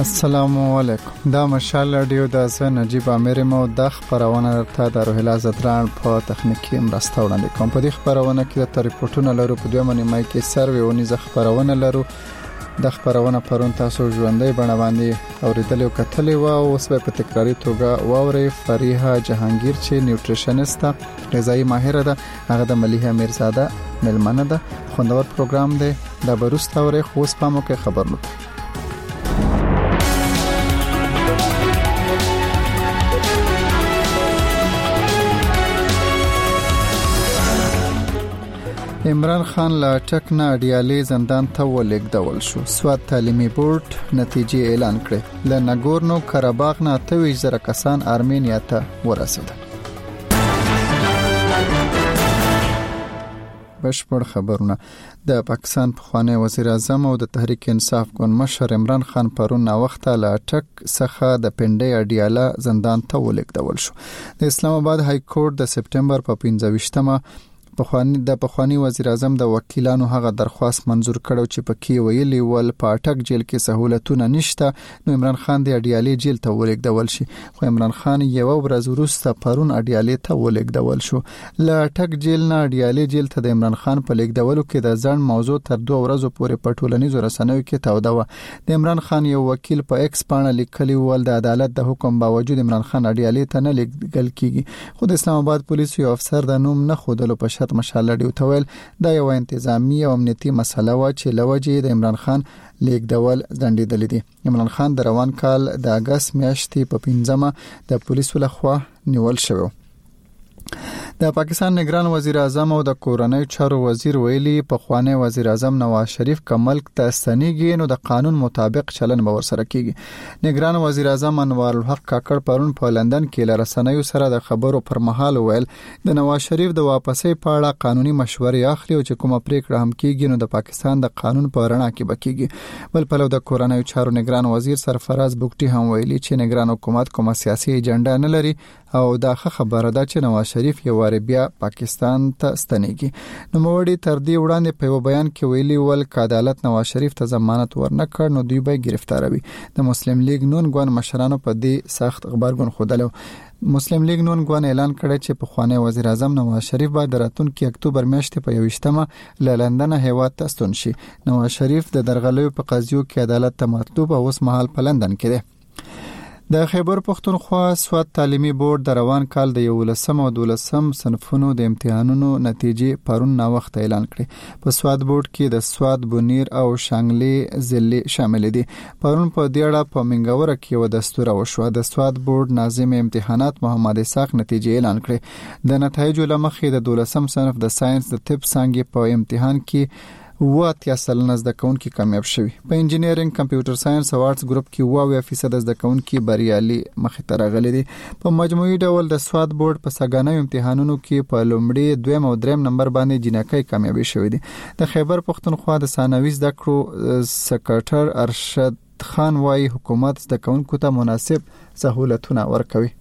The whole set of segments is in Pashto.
السلام علیکم. دا مشال رادیو د زه نجیب امیر مو د خبرونه ته د روهلا زدران په تخنیکی مرسته وړاندې کوم. په دې خبرونه کې د ریپورتونو لرو په دوه نیمه کې سروي ونی ز خبرونه لرو. د خبرونه پرون تاسو ژوندۍ بڼه باندې اوریدل او کتل او اوس په تکراری توګه واوري فریحه جهانگیر چې نیوټریشنست غذایی ماهر ده. هغه د ملیحه میرزاده ملمنه ده. خوندور پروګرام دی. د بروسته اوري خوست پامو کې خبرونه. عمران خان لا ټکنه اډیالي زندان ته ولېږدول شو. سواد تعلیمي بورډ نتیجې اعلان کړې. له ناګورنو قرهباغ نه 28,000 کسان ارمینیا ته ورسېدل. بشپړ خبرونه. د پاکستان پخوانی وزیر اعظم او د تحریک انصاف ګوند مشر عمران خان پرون وخت لا ټک څخه د پنډي اډیالا زندان ته ولېږدول شو. د اسلام آباد های کورټ د سپټمبر په 15مه پخوانی وزیر اعظم د وکیلانو هغه درخواست منزور کړو چې پکې ویلي ول په اټک جیل کې سہولتونه نشته، نو عمران خان د اډیالي جیل ته ولېږدول شي. خو عمران خان یو ورځ وروسته پرون اډیالي ته ولېږدول شو. له اټک جیل نه اډیالي جیل ته د عمران خان په لېږدولو کې د ځان موضوع تر 2 ورځې پورې په ټولنیزو رسنیو کې توده و. د عمران خان یو وکیل په ایکس باندې لیکلی ول د عدالت د حکم باوجود عمران خان اډیالي ته نه لېږدل کیږي. خو د اسلام آباد پولیسو یو افسر د نوم نه خودلو په شرط مشال لري تویل دا یو انتظامی او امنیتي مسله و چې لوجې د عمران خان لیکدول ځنډیدل دي. عمران خان د روان کال د اگست میاشتې په 15مه د پولیسو لخوا نیول شو. د پاکستان نگران وزیر اعظم او د کورنۍ چارو وزیر ویلي په خوانی وزیر اعظم نواز شریف کملک ته ستنیږي نو د قانون مطابق چلن به ورسره کیږي. نگران وزیر اعظم انوار الحق کاکړ پرون په لندن کې له رسنیو سره د خبرو پر مهال ویل د نواز شریف د واپسې په اړه قانوني مشورې اخلي او چې کومه پریکړه هم کیږي نو د پاکستان د قانون په رڼا کې بکیږي. بل په لور د کورنۍ چارو نگران وزیر سرفراز بوکټي هم ویلي چې نگران حکومت کومه سیاسي ایجنډا نه لري او دا خبره ده چې نواز شریف یو واره بیا پاکستان ته ستنیږي. نو موړي تر دې وړاندې په بیان کې ویلي ول ک عدالت نواز شریف ته ضمانت ورنکړ نو دوی به گرفتاروي. د مسلم لیگ نون ګوند مشرانو په دې سخت خبرګون خودلو. مسلم لیگ نون ګوند اعلان کړی چې په خوانی وزیر اعظم نواز شریف به د راتلونکي اکتوبر میاشتې په 21مه له لندن هیواد ته ستون شي. نواز شریف د درغلیو په قضیو کې عدالت ته مطلوب او اوس مهال په لندن کې دی. د خیبر پختونخوا سواد تعلیمي بورډ د روان کال د 11 او 12 صنفونو د امتحانونو نتیجې پرون نا وخت اعلان کړې. په سواد بورډ کې د سواد بونیر او شانګلي ضلع شامل دي. پرون په دې اړه په منګوره کې و دستور وشو. د سواد بورډ ناظم امتحانات محمد اسحاق نتیجې اعلان کړې. د نتایجو لمخې د 12 صنف د ساينس د طب څانګې په امتحان کې 80% زده کوونکي کامیاب شوي. په انجینرینګ کمپیوټر ساينس او آرټس ګروپ کې 80% زده کوونکي بریالي مخې ته راغلي دي. په مجموعي ډول د سواد بورډ په سګانو امتحانونو کې په لومړي، دویم او دریم نمبر باندې جنکۍ کامیابي شوي دي. د خیبر پختونخوا د ثانوي زده کړو سکرټر ارشد خان وايي حکومت زده کوونکو ته مناسب سہولتونه ورکوي.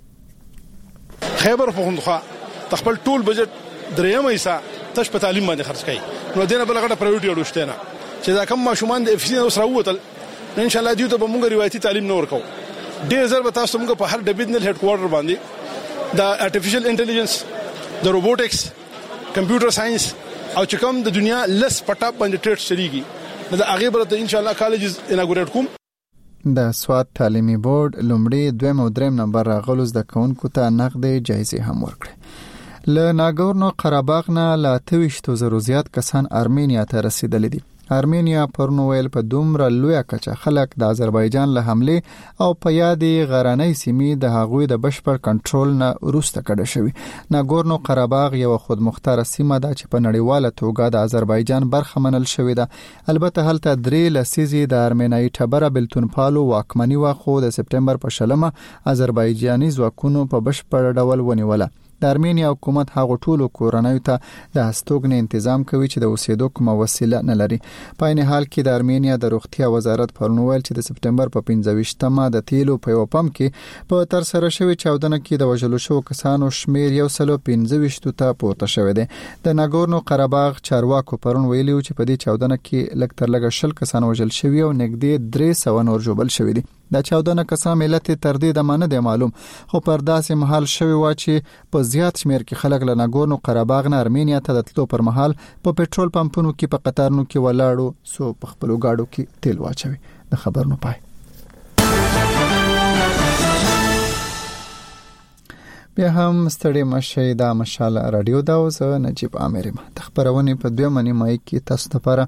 خیبر پختونخوا خپل ټول بجټ درېمه حصہ تش په تعلیم باندې خرج کړي. نو دینه بل غټه پرایورټي اړوشته نه چې دا کوم ماشومان د افسین اوس راووتل ان شاء الله دیو ته به موږ روایتي تعلیم نه ورکو. ډېر زر به تاسو موږ په هر ډیویژنل هډ کوارټر باندې د ارتفیشل انټيليجنس، د روبوټکس، کمپیوټر ساينس او چې کوم د دنیا لس پټاپ باندې ټریډ شریږي دا هغه برته ان شاء الله کالجز اناګوریټ کوم. د سواد تعلیمي بورډ لومړی، دویم او دریم نمبر راغلو زده کوونکو ته نقدې جایزې هم ورکړې. له ناګورنو قرهباغ نه لا 28,000 زیات کسان ارمینیا ته رسیدلي دي. ارمینیا پرنو ویل په دومره لوی کچه خلک د آذربایجان له حمله او په یادې غرانۍ سیمې د هغوی د بشپړ کنټرول نه وروسته کډه شوی. ناګورنو قرهباغ یو خودمختار سیمه ده چې په نړیواله توګه د آذربایجان برخه منل شوې ده. البته هلته 3 لسیزې د ارمنیایي ټبره بلتونپالو واکمني واخو د سپټمبر په 20 آذربایجاني ځواکونو په بشپړ ډول ونیوله. د ارمینیا حکومت هغه ټولو کورنیو ته د هستوګنې تنظیم کوي چې د اوسېدو کومه وسیله نه لري. په عین حال کې د ارمینیا د روغتیا وزارت پرون ویل چې د سپټمبر په 15مه د تیلو په یو پمپ کې په تر سره شوی چاودنه کې د وژلو شو کسانو شمیر 125 ته پورته شوی دی. د ناګورنو قرهباغ چارواکو پرون ویلي چې په دې چاودنه کې لږ تر لږه 10 کسان وژل شوی او نږدې 300 نور ژوبل شوی دي. دا چاودنه کسان ملت تر دې د منه دی معلوم، خو پر داسې محل شوی و چې په زیات شمیر کې خلک له ناګورنو قرهباغ نه ارمینیا ته د تلو پر مهال په پېټرول پمپونو کې په قطارونو کې ولاړو سو په خپل گاډو کې تیل واچوي. د خبرونو پای. بیا هم ستړي مشه دا مشال رادیو دا اوس نجيب عامر ما د خبرونه په 2 نیمه کې تاسو لپاره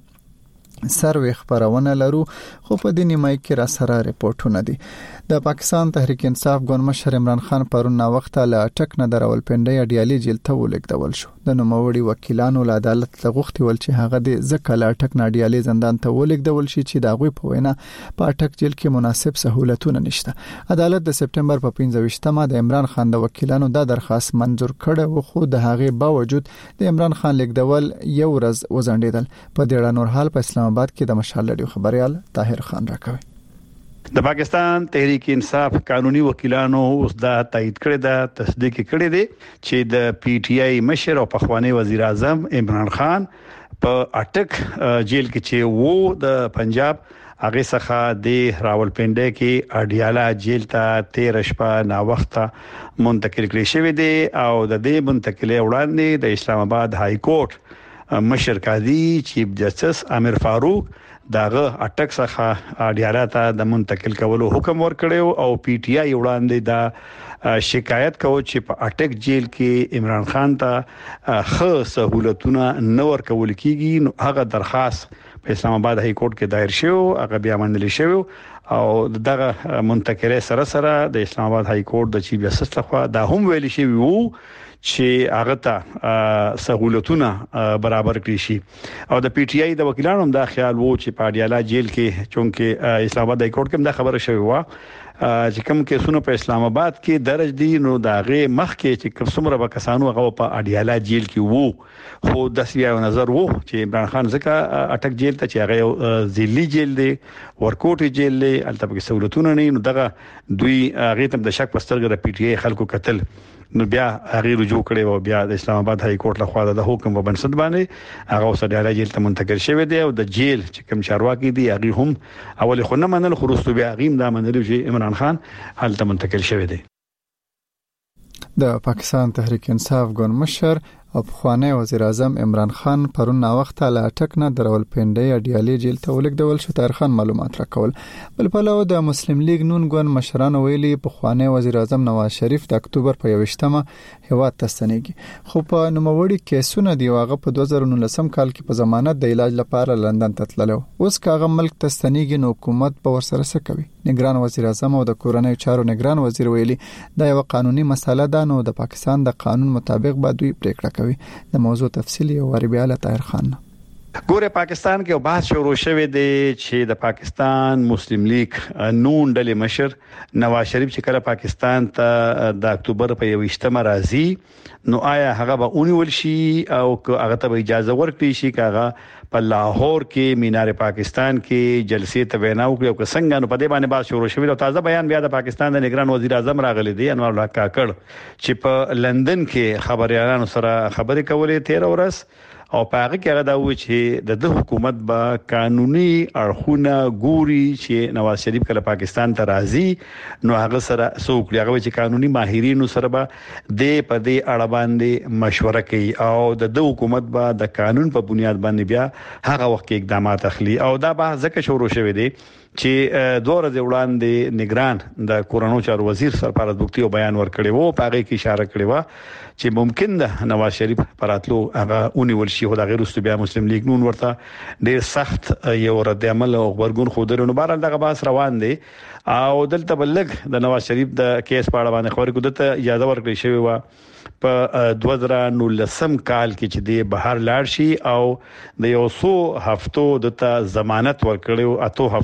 سروي خبرونه لرو، خو په دې نیمه کې را سره ریپورتونه دي. د پاکستان تحریک انصاف ګوند مشر عمران خان پرون نا وخت له اټک نه درول پنده ډیالي جیل ته ولیکدول شو. د نوموړي وکیلانو له عدالت لغوښتي ول چې هغه د ځکه له اټک نه ډیالي زندان ته ولیکدول شي چې دا غوي په وینا په اټک جیل کې مناسب سہولتونه نشته. عدالت د سپټمبر په 15مه د عمران خان د وکیلانو د درخواست منزور کړ او خو د هغه باوجود د عمران خان لیکدول یو ورځ وزندیدل. په دې نور حال په اسلام آباد کې د مشال لړیو خبريال طاهر خان راکوي. د پاکستان تحریک انصاف قانوني وکیلانو اوس دا تایید کړی دا تصدیق کړی دی چې د پی ټی آی مشر او پخوانی وزیر اعظم عمران خان په اټک جیل کې چې وو د پنجاب هغه څخه د راولپنډي کې اډیالا جیل ته 13 شپه نا وخت منتقل کړی شوی دی او د دې منتقلې وړاندې د اسلام آباد های کورټ مشر قاضي چیف جسټس امیر فاروق داغه اټک څخه اډیالا ته د منتقل کولو حکم ورکړیو او پی ټی آی وړاندې دا شکایت کوي چې په اټک جیل کې عمران خان ته خو سہولتونه نه ورکول کیږي. نو هغه درخواست په اسلام آباد های کورټ کې دایر شو، هغه بیا منل شو او دغه منتقله سره د اسلام آباد های کورټ د چیف جسټس لخوا دا هم ویل شي وو چې هغه ته سہولتونه برابر کړی شي. او د پی ټی آی د وکیلانو دا خیال وو چې پاډیالا جیل کې چونکه اسلام آباد های کورټ کې دا خبره شوی و چې کوم کیسونه په اسلام آباد کې درج دي نو داغه مخ کې چې څومره به کسانو هغه په اډیالا جیل کې وو، خو د سیاو نظر وو چې عمران خان ځکه اټک جیل ته چې هغه ذلی جیل دی ورکوټ جیل دی البته کې سہولتونه نه نو دغه دوی هغه ته د شک پسترګه د پی ټی آی خلکو قتل نو بیا هغه رجوع کړي او بیا د اسلام آباد های کورټ لخوا د حکم په بنسټ باندې هغه وسډاله جیل ته منتقل شوی دی او د جیل چې کوم چارواکي دي هغه هم اول خو نه منل خو رسو بیا هغه دا منل چې عمران خان حالت منتقل شوی دی. د پاکستان تحریک انصاف ګوند مشر او پخوانی وزیر اعظم عمران خان پرون نا وخت له اټک نه درول پنده ډیالي جیل ته ولیکدول شو. طاهر خان معلومات راکول. بل په لور د مسلم لیگ نون ګوند مشران ویلي پخوانی وزیر اعظم نواز شریف د اکتوبر په 28مه هیواد ته ستنېږي، خو په نوموړي کیسونه دی واغه په 2019 کال کې په ضمانت د علاج لپاره لندن ته تللو. اوس کاغه ملک ته ستنېږي نو حکومت په ورسره څه کوي؟ نگران وزیر اعظم او د کورنۍ چارو نگران وزیر ویلي دا یو قانوني مسله ده نو د پاکستان د قانون مطابق به دوی پریکړه کوي. د موضوع تفصیلی او وربیاله طاهر خان. ګوره پاکستان کې بحث شروع شوه دی چې د پاکستان مسلم لیگ نون ډلې مشر نواز شریف چې کله پاکستان ته د اکتوبر په 28مه راځي نو آیا هغه به اونول شي او هغه ته اجازه ورکړي شي کاغه په لاهور کې مینار پاکستان کې جلسې ته وینا وکړي او څنګه نو په دې باندې بحث شروع شوه. او تازه بیان بیا د پاکستان د نگران وزیر اعظم راغلی دی انور الله کاکړ چې په لندن کې خبريالانو سره خبرې کولې 13 ورځ او پاره کې هغه دا و چې د حکومت با قانوني اړخونه ګوري چې نواز شریف کله پاکستان ته راځي نو هغه سره څوک هغه چې قانوني ماهرینو سره به د پدې اړه باندې مشوره کوي او د حکومت با د قانون په بنیاد باندې بیا هغه وخت کې اقدامات اخلي. او دا به ځکه شروع شوه دی چې دوه ورځې وړاندې نگران د کورونو چارو وزیر سرپرست بوختي او بیان ورکړی وو په هغه کې اشاره کړې و چې ممکن ده نواز شریف پراتلو هغه اونیول شي خو د غیر رستو بیا مسلم لیگ نون ورته ډیر سخت یو رد عمل او خبرګون خو درنو بهر دغه باس روان دي او دلته بلګ د نواز شریف د کیس په اړه باندې خبرې کوي ته اجازه ورکړې شوی و په 2019 کال کې چې د بهر لاړ شي او د یو څو هفتو د ضمانت ورکړیو اته هفتو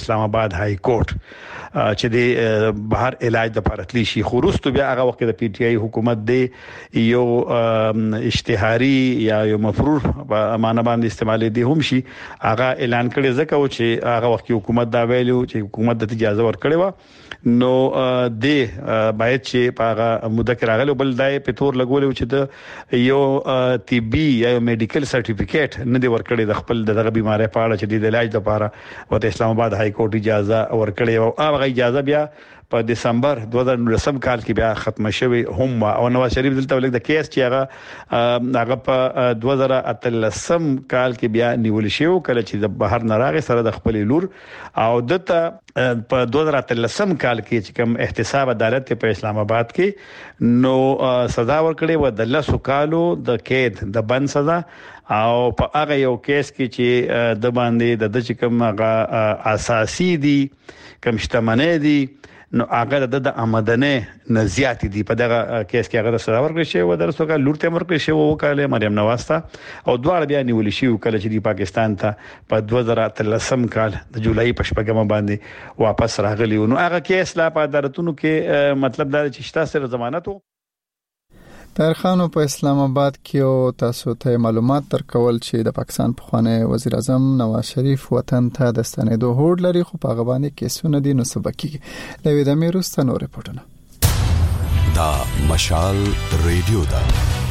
اسلام آباد های کورټ چې د بهر علاج د پارتلی شي خورست بیا هغه وخت د پی ټی آی حکومت دی یو اشتهاري یا یو مفرور په امانه باندې استعمال دي هم شي هغه اعلان کړي ځکه چې هغه وخت حکومت دا ویلو چې حکومت د اجازه ورکړي و نو د باید چې هغه مذکر راغلو بل دای په تور لګول چې د یو طبي یا میډیکل سرټیفیکیټ نه دی ورکړي د خپل دغه بيمارۍ په اړه چې د علاج لپاره ورته اسلام آباد های کورټ اجازه ورکړي او هغه اجازه بیا په دسمبر 2019 کال کې بیا ختم شوی هم او نواز شریف دلته ولګ د کیس چې هغه په 2013 کال کې بیا نیول شو کله چې د بهر نراغه سره د خپل لور او دته په 2013 کال کې چې کوم احتساب عدالت په اسلام آباد کې نو سزا ورکړي و د 10 کالو د قید د بند سزا او په هغه یو کیس کې چې د باندې د کوم هغه اساسي دي کوم شتمنۍ دي نو هغه د آمدنه نزيات دي په دغه کیس کې هغه سزا ورکړي شو و درسو کا لورته ورکړي شو وکاله مریم نواز ته او دواړه بیا نیول شي کله چې د پاکستان ته په 2013 کال د جولای په شپږم باندې واپس راغلی نو هغه کیس لا په عدالتونو کې مطلب دا چې شته سره ضمانت طاهرخانو په اسلام آباد کې او تاسو ته معلومات درکول چې د پاکستان پخوانی وزیر اعظم نواز شریف وطن ته د ستنېدو هوډ لري خو په غوانه کې سونه دي نو سبکی لوي د میروسته نور رپورټونه دا مشال ریډیو دا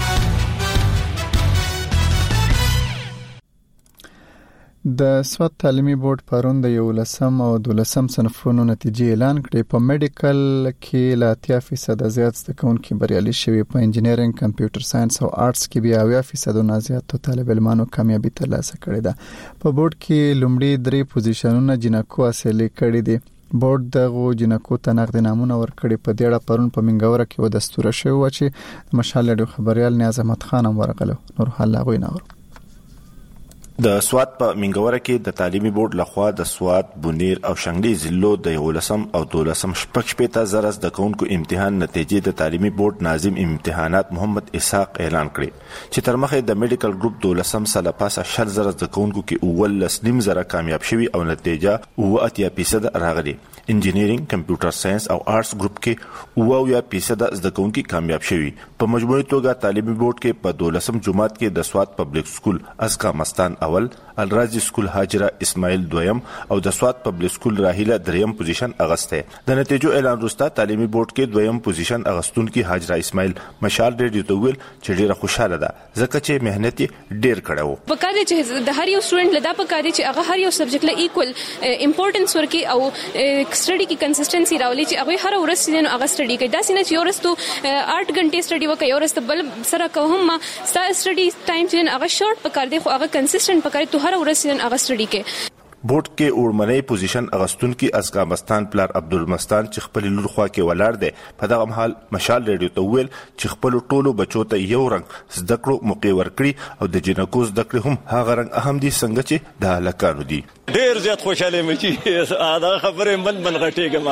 د سواد تعلیمي بورډ پرون د 11 او 12 صنفونو نتیجې اعلان کړې په میډیکل کې لا 80% زیات زده کوونکي بریالي شوي په انجینرینګ کمپیوټر ساينس او آرټس کې بیا 80% نه زیات طالب علمانو کامیابی ترلاسه کړې ده په بورډ کې لومړی 3 پوزیشنونه جنکو حاصل کړي دي بورډ دغه جنکو ته نقد نامونه ورکړي په دیړه پرون په منګوره کې و دستور شوی و چې مشال ډیو خبريال نیاز احمد خان هم ورغلو نور حل غوي نه د سواد په منګوره کې د تعلیمي بورډ لخوا د سواد بونیر او شنګلي ضلعو د 11 او 12 شپږ زره د کونکو امتحان نتیجې د تعلیمي بورډ ناظم امتحانات محمد اسحاق اعلان کړي چې تر مخه د میډیکل ګروپ 12 سال پاسه 10 زره د کونکو کې اول لسنیم زره کامیاب شوي او نتیجه 80% راغلي انجینرینګ کمپیوټر ساينس او آرټس ګروپ کې 80% د کونکو کامیاب شوي په مجموعي توګه تعلیمي بورډ کې په 12 جماعت کې د سواد پبلک سکول اسکا مستان اول الرازي سکول حاجره اسماعیل دویم او د سواد پبلک سکول راهیله دریم پوزیشن اغسته د نتیجو اعلان وروسته تعلیمي بورډ کې دویم پوزیشن اغستون کې حاجره اسماعیل مشال ریډیو ته ویل چې ډیره خوشاله ده ځکه چې مهنت ډیر کړو په کار چې د هر یو سټوډنټ لدا په کار چې هغه هر یو سبجیکټ له ایکوال امپورټنس ورکي او سټډي کې کنسستنسي راولي چې هغه هر ورځ سینه هغه سټډي کوي دا سینه چې ورستو 8 غنټه سټډي وکړي ورستو بل سره کوم ستا سټډي ټایم چې هغه شورت په کار دی خو هغه کنسستنت په کار ته هر ورځ سینه هغه سټډي کوي بورډ کې اورمنۍ پوزیشن اغستون کې ازغامستان پلار عبدالمستان چې خپل لور خوا کې ولاړ دی په دغه مهال مشال ریډیو ته ویل چې خپل ټولو بچو ته یو رنګ زده کړو موقع ورکړي او د جنکو زده کړې هم هغه رنګ اهم دي څنګه چې د هلکانو دي ډیر زیات خوشاله مې چې دا خبره من غټېږم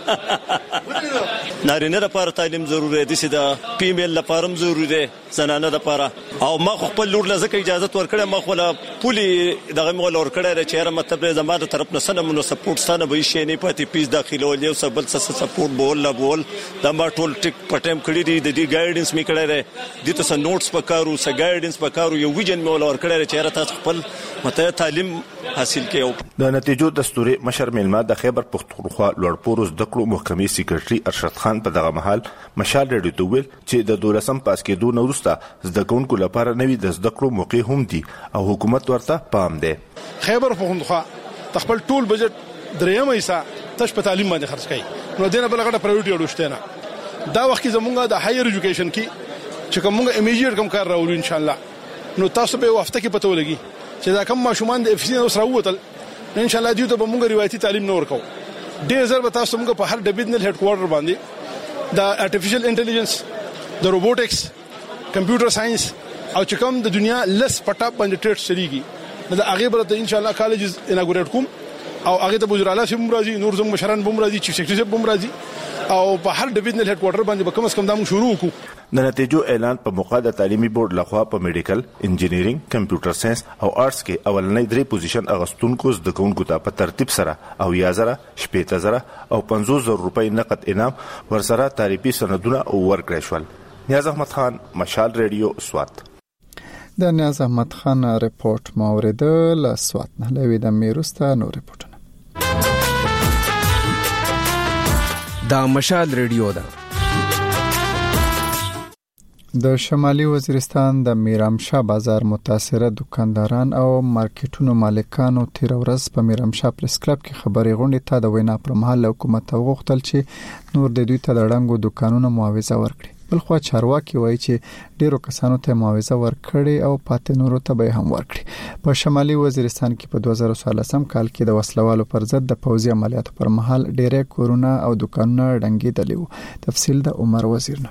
نارینه لپاره تعلیم ضروري دي چې د فیمیل لپاره هم ضروري دي زنانه لپاره او ما خپل لور لزکه اجازه ورکړم ما خپل پولي دغه مول ورکړی چې مطلب زماده طرف نه سنمونو سپورټ ستانه به شي نه پاتې پیس داخله ول یو سبل سپورټ بول دا ما ټول ټیک پټم کړی دی د دې ګایډنس می کړی دی د تاسو نوټس پکارو س ګایډنس پکارو یو ویژن مول ورکړی چې تاسو خپل مته تعلیم حاصل کړئ د نتیجو دستوري مشر ملما د خیبر پختونخوا لوړپورز د کړو محکمې سیکریټري ارشد خان په دغه محل مشال ریډیو ته ویل چې د 12 پاس کېدو نو وروسته زده کوونکو لپاره نوي د زده کړو موقع هم دي او حکومت ورته پام دی خیبر پختونخوا خپل ټول بجټ دریم حصہ تش په تعلیم باندې خرج کړي نو دینه بل غټه پرایورټي اړوشته نه دا وخت زمونږه د هایر ایجوکیشن کې چې کومه امیجیټ کوم کار راوړو ان شاء الله نو تاسو به وخت کې پته ولګي چې دا کوم ماشومان د افسین اوس راووتل ان شاء الله دیو ته به موږ روایتي تعلیم نور کوو ډېر زر به تاسو موږ په هر ډیویژنل هډ کوارټر باندې د ارتفیشل انټيليجنس د روبوټکس کمپیوټر ساينس او چې کوم د دنیا لس پټاپ باندې ټریډ شریږي دا هغه برته ان شاء الله کالجز اناګوریټ کوم او هغه ته وزیر اعلی سیم راځي نور زموږ مشران بم راځي چیف سیکریټری بم راځي او په هر ډیویژنل هډ کوارټر باندې به کم از کم دا موږ شروع وکړو. د نتیجو اعلان په موقع د تعلیمي بورډ لخوا په میډیکل، انجینیرینګ، کمپیوټر ساينس او آرټس کې اولنۍ 3 پوزیشن اغستونکو زده کوونکو ته په ترتیب سره او 10,000 15,000 او 50,000 روپۍ نقد انعام ورسره تعریفي سندونه ورکړل شول. نیاز احمد خان، مشال ریډیو، سوات. د نیاز احمد خان ریپورت موریدل سوات نه لوي د میروستا نو ریپورتونه دا مشال ریډیو ده. د شمالي وزیرستان د میرامشاه بازار متاثره دکانداران او مارکیټونو مالکانو تیر ورځ په میرامشاه پریس کلب کې خبري غونډه ته د وینا پر مهال حکومت وغوښتل چې نور د دوی ته د ړنګو دکانونو معاوضه ورکړي. بلخو چارواکي وایي چې ډیرو کسانو ته معاوضه ورکړي او پاتې نورو ته به هم ورکړي. په شمالي وزیرستان کې په 2014 کال کې د وسلوالو پر ضد د پوځي عملیاتو پر مهال ډیره کورونه او دکانونه ړنګېدلي وو. تفصیل د عمر وزیرنه.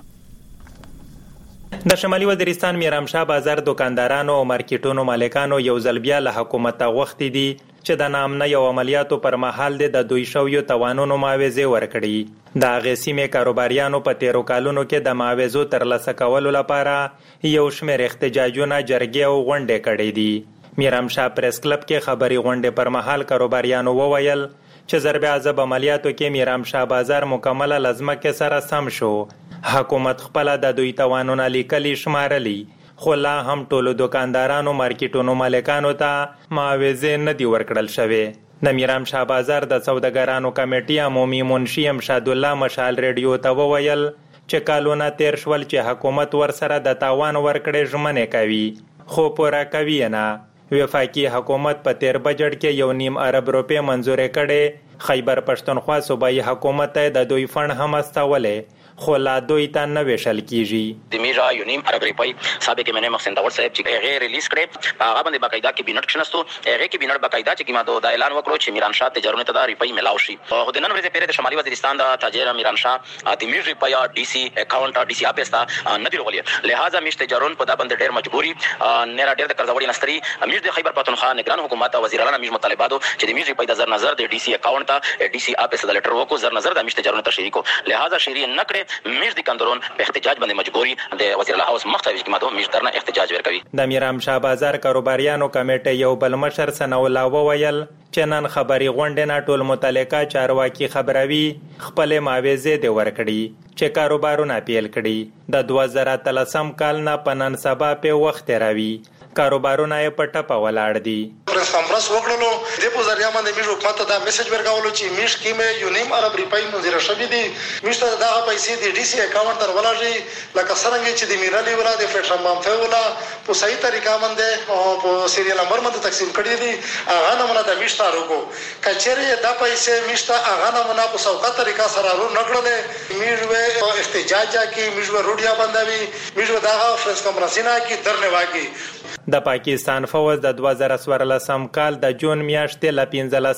د شمالي وزیرستان میرامشاه بازار دکاندارانو او مارکیټونو مالکانو یو ځل بیا له حکومت غوښتي دي چې د نامنه یو عملیاتو پر مهال د دوی شویو توانونو معاوضه ورکړي. د غسیمه کاروباریانو په تیرو کالونو کې د معاوضو ترلاسه کولو لپاره یو شمېر احتجاجونه جرګې او غونډې کړې دي. میرامشاه پریس کلب کې خبري غونډې پر مهال کاروباریانو وویل چې ضرب عذاب عملیاتو کې میرامشاه بازار مکمله لازمه کې سره سم شو. حکومت خپل د دوی توانونه لیکلي شمارلي خو لا هم ټولو دکاندارانو مارکیټونو مالکانو ته معاوضه نه دی ورکړل شوی. د میرامشاه بازار د سوداګرانو کمیټې عمومي منشي امشاد الله مشال ریډیو ته وویل چې کالونه تیر شول چې حکومت ورسره د تاوان ورکړې ژمنې کوي خو پوره کوي نه. وفاقي حکومت په تیر بجټ کې 1.5 ارب روپۍ منزور کړي. خیبر پښتونخوا صوبایي حکومت ته د دوی فند هم استولې خو لا دوی ته نه ویشل کیږي. د میرا 1.5 ارب روپۍ سابق امنه محسن داور صاحب چې غیر ریلیز کړي هغه باندې باقاعده کابینټ کښنستو هغه کابینټ باقاعده چې کیما د اعلان وکړو چې میرامشاه تجارت ته د روپۍ ملاو شي. خو د نن ورځې پیره د شمالي وزیرستان د تاجر میرامشاه د میرا روپۍ ډي سي اکاونټ ډي سي اپ استا نه دی رغولي. لہذا میشت تجارت په دا باندې ډېر مجبوري نه را ډېر د قرضوړي نستري میش د خیبر پښتونخوا نگران حکومت او وزیر اعلی میش مطالباتو چې د میش روپۍ د زر نظر د ډي سي اکاونټ ډي سي اپ استا د لیټر وکړو زر نظر د میش تجارت ته شریکو. لہذا شری نه کړي میش د په احتجاج باندې مجبوري د وزیر الله هاوس مختوي چې ماده میشترنه احتجاج ورکوي. د میرامشاه بازار کاروباریانو کمیټه یو بل مشر سنولا وویل چې نن خبري غونډه نه ټول متعلقه چارواکي خبروي خپل معاوضه دی ورکړي چې کاروبارونه پیل کړي. د 2013 کال نه پنن سبا په وخت راوي کاروبارونه په ټپه ولاړ دي. پرس کانفرنس وکړلو د په ذریعہ باندې میش حکومت ته دا میسج ورکاولو چې میش کې مې 1.5 ارب روپۍ منظور شوې دي. میش ته دا پیسې د ډي سي اکاونټ تر ولاږي لکه څنګه چې د میرالي ولا د پلیټفارم باندې ولا په صحیح طریقه باندې او په سیریل نمبر باندې تقسیم کړی دي. هغه نمونه د میش ته روکو کچېره دا پیسې میش ته هغه نمونه په سوکا طریقه سره رو نکړلې. میش و احتجاج کی میش و روډیا باندې میش و دا فرنس کانفرنسینا کی درنه واګي. د پاکستان فوج د 2014 کال د جون میاشتې ل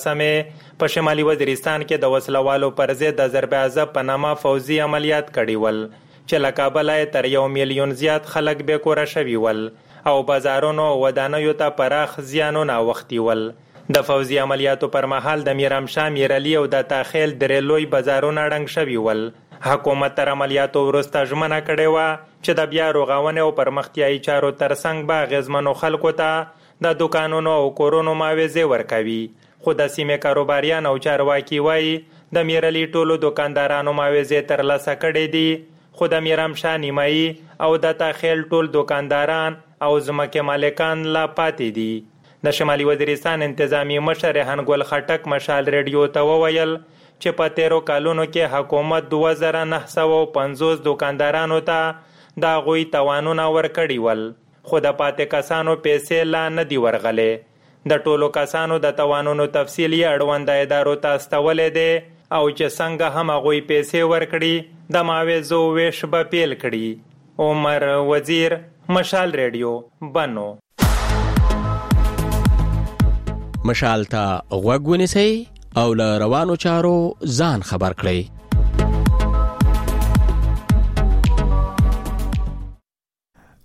15 په شمالي وزیرستان کې د وسلوالو پر ضد د ضرب عذاب په نامه فوزي عملیات کړي ول چې له کابل تر 1 میلیون زیات خلک به کور شوي ول او بازارونو او ودانیو ته پراخ زیانونه وختي ول. د فوزي عملیاتو پر مهال د میرامشاه میرعلي او د تاخیل درې لوی بازارونه ړنګ شوي ول. حکومت تر عملیاتو وروسته ژمنه کړې وه چې د بیا رغونې او پرمختیایي چارو ترڅنګ به اغېزمنو خلکو ته د دوکانونو او کورونو معاوضې ورکوي. خو د سیمې کاروباریان او چارواکي وایي د میرعلي ټولو دوکاندارانو معاوضې ترلاسه کړې دي خو د میرامشاه نیمایي او د تاخیل ټول دوکانداران او ځمکې مالکان لا پاتې دي. د شمالي وزیرستان انتظامی مشر ریحان ګل خټک مشال ریډیو ته وویل چې په تیرو کالونو کې حکومت 2950 دوکاندارانو ته د هغوی توانونه ورکړي ول خو د پاتې کسانو پیسې لا نه دي ورغلې. د ټولو کسانو د توانونو تفصیل یې اړونده ادارو ته استولی دی او چې څنګه هم هغوی پیسې ورکړي د معاوضو ویش به پیل کړي. عمر وزیر، مشال ریډیو، بنو. مشال ته غوږ ونیسئ او له روانو چارو ځان خبر کړئ.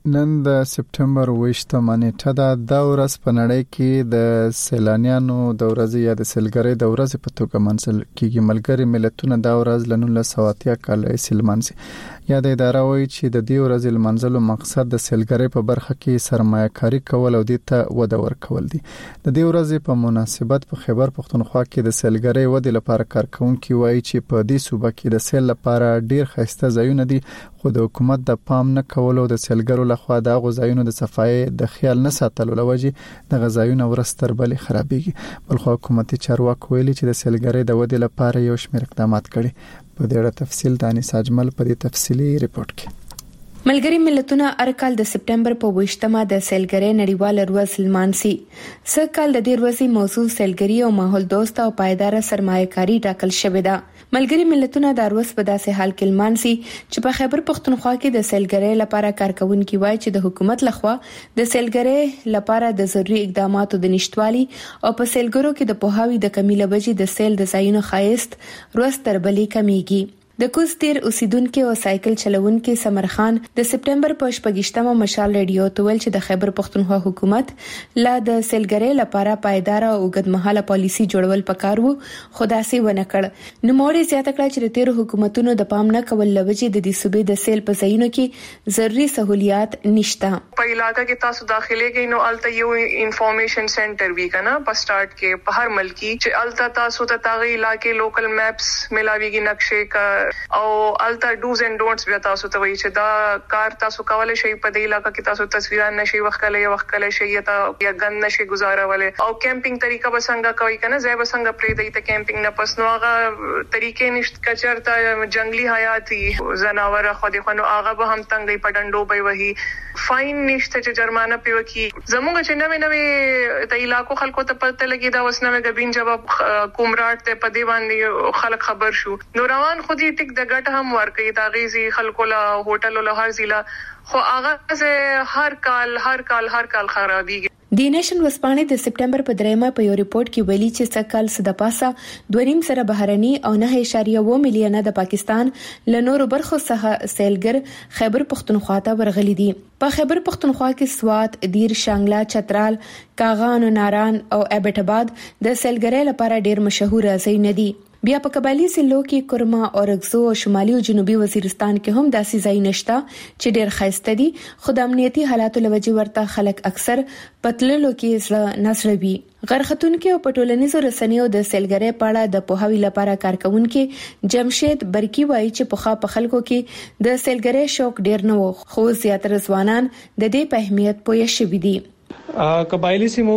نن د سپټمبر 28 نیټه د ورځ په نړۍ کې د سیلانیانو د ورځې یا د سیلګرۍ د ورځې په توګه منځل کیږي. ملګری ملتونه د ورځ ل 1980 کال سیلمانسي یا د اداره وایي چې د دې ورځې لمنځلو مقصد د سیلګرۍ په برخه کې سرمایه‌کاري کول او د ته وده ورکول دي. د دې ورځې په مناسبت په خیبر پختونخوا کې د سیلګرۍ ودې لپاره کارکونکو وایي چې په دې صوبه کې د سیل لپاره ډیر ښایسته ځایونه دي، خو د حکومت د پام نه کولو د سیلګرو لخوا د غوځایونو د صفای د خیال نه ساتلو لوجې د غځایونو ورستر بلې خرابېږي. بلخو حکومتي چارواکي ویلي چې د سیلګرۍ د ودې لپاره یو شمېر اقدامات کړي. په دې اړه تفصیل د انیس اجمل په دې تفصیلي ریپورت کې. ملګری ملتونه ارکال د سپټمبر په 28مه د سیلګرۍ نړیواله ورځ لمانځي. سکهال د دې ورځې موضوع سیلګرۍ او ماحول دوست او پایدار سرمایه‌کاري ټاکل شوې ده. ملګری ملتونه د ورځ په داسې حال کې لمانځي چې په خیبر پختونخوا کې د سیلګرۍ لپاره کارکونکو وایي چې د حکومت لخوا د سیلګرۍ لپاره د ضروري اقداماتو د نشټوالي او په سیلګرو کې د پوهاوي د کمی لوجې د سیل د ځایونو ښایست ورځ تر بلې کمیږي. د کوستیر اوسیدونکو او سایکل چلوونکو سمر خان د سپټمبر په 28مه مشال ریډیو ته ویل چې د خیبر پختونخوا حکومت لا د سیلګرۍ لپاره پایدار او اوږدمهاله پالیسي جوړول پکار وو، خو داسې ونه کړ. نو موري زیاته کړه چې د تیر حکومتونو د پام نه کول لوجې د دې صوبې د سیل په ځایونو کې ضروري سہولیات نشته. په علاقې کې تاسو داخلي کې نو الته یو انفارمیشن سنټر وی کنه په سٹارټ کې په هر ملکی چې الته تاسو ته تاغي علاقې لوکل میپس ملاويږي نقشې کا او التا ډوز اینڈ ډونټس بیا تاسو ته وایي چې دا کار تاسو کولای شئ په دې علاقې کې تاسو تصویران نشي وختله شي یا غن نشي گزارولای او کیمپینګ طریقه بسنګ کوي کنه ځای بسنګ پرې دی ته کیمپینګ نه پس نو هغه طریقې نشته کچرته جنگلی حیاتي زناور خو دې خو هغه به هم تنګي پډندو به وਹੀ فاین نشته چې جرمانه پیو کی زموږ چې نوې ته علاقو خلکو ته پته لګي دا وسنه غبین جواب کومراټ ته په دی باندې خلک خبر شو نو روان خو دې ټیک د ګټ هم ورکې دا غيزي خلکو له هوټل له هر ضلع خو هغه زه هر کال خرابيږي. دی نشن وسپانې د سپټمبر په 3مه په یو ریپورت کې ویلي چې سکهال صد پاسه 2.5 سره بهرني او 9.1 میلیون د پاکستان له نورو برخو څخه سیلګر خیبر پختونخوا ته ورغلي دي. په خیبر پختونخوا کې سوات، دیر، شانګلا، چترال، کاغان او ناران او ایبټ آباد د سیلګرۍ لپاره ډیر مشهور ځای نه دي. بیا په قبایلی ضلعو کې کرما او رګزو او شمالي او جنوبي وزیرستان کې هم داسې ځای نشته چې ډیر ښایسته دي، خو د امنیتي حالاتو لوجې ورته خلک اکثر پتللو کې نسروي. غرختونکو او پټولنیزو رسنیو د سیلګرۍ په اړه د پوهاوي لپاره کارکونکو جمشید برکی وایي چې په خلکو کې د سیلګرۍ شوق ډیر نه و، خو زیاتره ځوانان د دې په اهمیت پوه شوي دي. قبایلی سیمو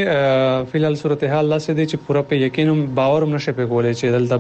کې فلحال صورتحال لاسه دي چې پوره په یقین باور نشه په کولای چې دلته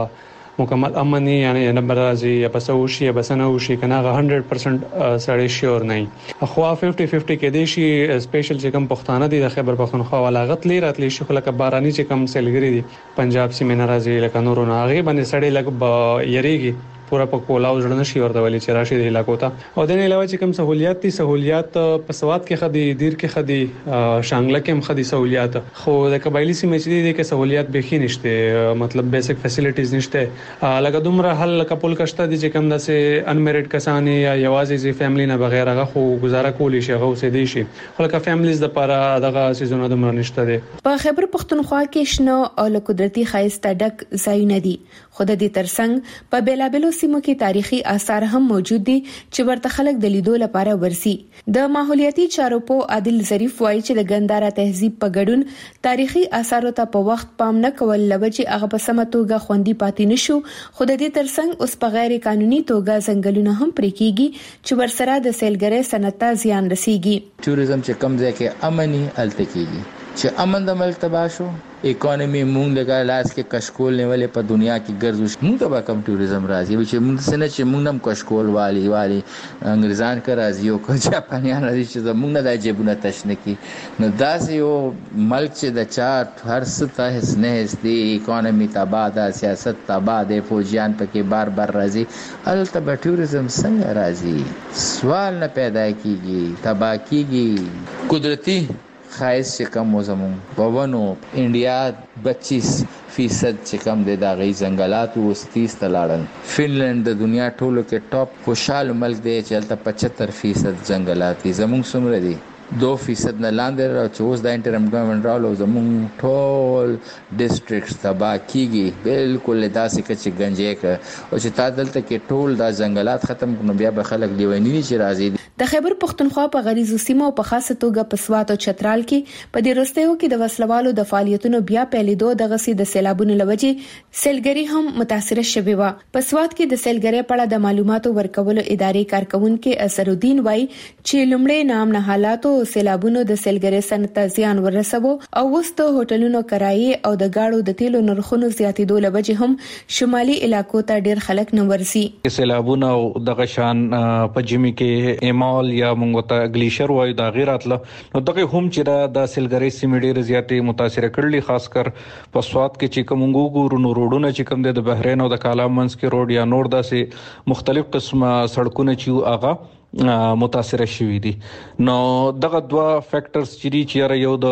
به مکمل امني یعنی نمبرازي یا بسوشي یا بسنوشي کنه 100% سړی شور نه خو 50-50 کې دي شي سپیشل چې کوم پښتانه دي د خیبر پختونخوا ولاغت لري شي خلک باراني چې کوم سیلګری دي پنجاب سیمه ناراضي لکه نورو نه هغه باندې سړی لګ یریږي پورا په کولاو ځړنه شي ورته ولې چې راشي د علاقو ته او د نه علاوه چې کوم سہولیات په سواد کې خدي دیر کې خدي شانګله کې هم خدي سہولیات خو د قبایلی سیمه چې دي کې سہولیات به خې نشته مطلب بیسیک فیسیلیټیز نشته لکه دومره حل کپل کشته دي چې کوم داسې انمیریډ کسان یا یوازې زی فیملی نه بغیر هغه خو گزاره کولی شي هغه اوسې دي شي خلک فیملیز د لپاره دغه سيزونه دومره نشته دي. په خیبر پختونخوا کې شنو او له قدرتي خایسته ډک ځایونه دي، خو د دې ترڅنګ په بیلابلو سیمو کې تاریخي آثار هم موجود دي چې ورته خلک د لیدو لپاره ورسي. د ماحولیاتي چارو په عادل ظریف وایي چې د ګندارا تهذیب په ګډون تاریخي آثارو ته په وخت پام نه کول لوجې هغه په سمه توګه خوندي پاتې نشو، خو د دې ترڅنګ اوس په غیر قانوني توګه ځنګلونه هم پرې کیږي چې ورسره د سیلګرۍ صنعت ته زیان رسیږي. ټوریزم چې کم ځای کې امني الته کیږي چې امن د ملک تباہ شو، اکانومي مونږ لګا لاس کې کشکول نیولې په دنیا کې ګرځو مونږ ته کم ټوریزم راځي چې مونږ سره چې مونږ هم کشکول والی انګریزان کا راځي او که جاپانیان راځي چې مونږ نه د جیبونه تشنه کی نو داسې یو ملک چې د چا هر څه ته هیڅ نه هستي اکانومي تباہ ده، سیاست تباہ ده، فوجیان پکې بار راځي الته به ټوریزم څنګه راځي؟ سوال نه پیدا کیږي، تباہ کیږي. قدرتی خایس چې کم وزمون بونو انډیا 25 چې کم دی دا غي ځنګلات او 30 تلاړل. فنلند د دنیا ټولو کې ټاپ خوشاله ملک دی چې هلته 75% ځنګلات دي. زموږ څومره دي 2% نه لاندې را چې اوس د انټرم ګورنمنت راولو زموږ ټول ډیسټریکټس تبا کیږي بالکل داسې کچې گنجې ک او چې تا دلته کې ټول دا ځنګلات ختم کړو بیا به خلک لیونی چې راځي. د خیبر پختونخوا په غریزو سیمو په خاصه توګه په سوات او چترال کې په دې رستیو کې د وسلوالو د فعالیتونو بیا پیلېدو د غسي د سیلابونو لوجې سیلګری هم متاثر شوی و. په سوات کې د سیلګری په اړه د معلوماتو ورکولو ادارې کارکونکو اسرالدین وای چې لومړی نام نه حالاتو سیلابونو د سیلګری صنعت زیان ورسوي او وسته هوټلونو کرایي او د گاډو د تیلو نرخونو زیاتېدو لوجې هم شمالي علاقو ته ډیر خلک نه ورسي. سیلابونه او د غشان په جمی کې ایمال یا مونږ ته گلیشر وای د غیراتله نو دغه هم چې د سیلګری سیمې ډیر زیاتې متاثر کړلې خاص کر په سوات کې چې کوم ګورو نو روډونه چې کوم د بحرین او د کالامنس کې روډ یا نور داسې مختلف قسمه سړکونه چې هغه متاثر شوي دي. نو دغه دوا فیکټرز چې یو د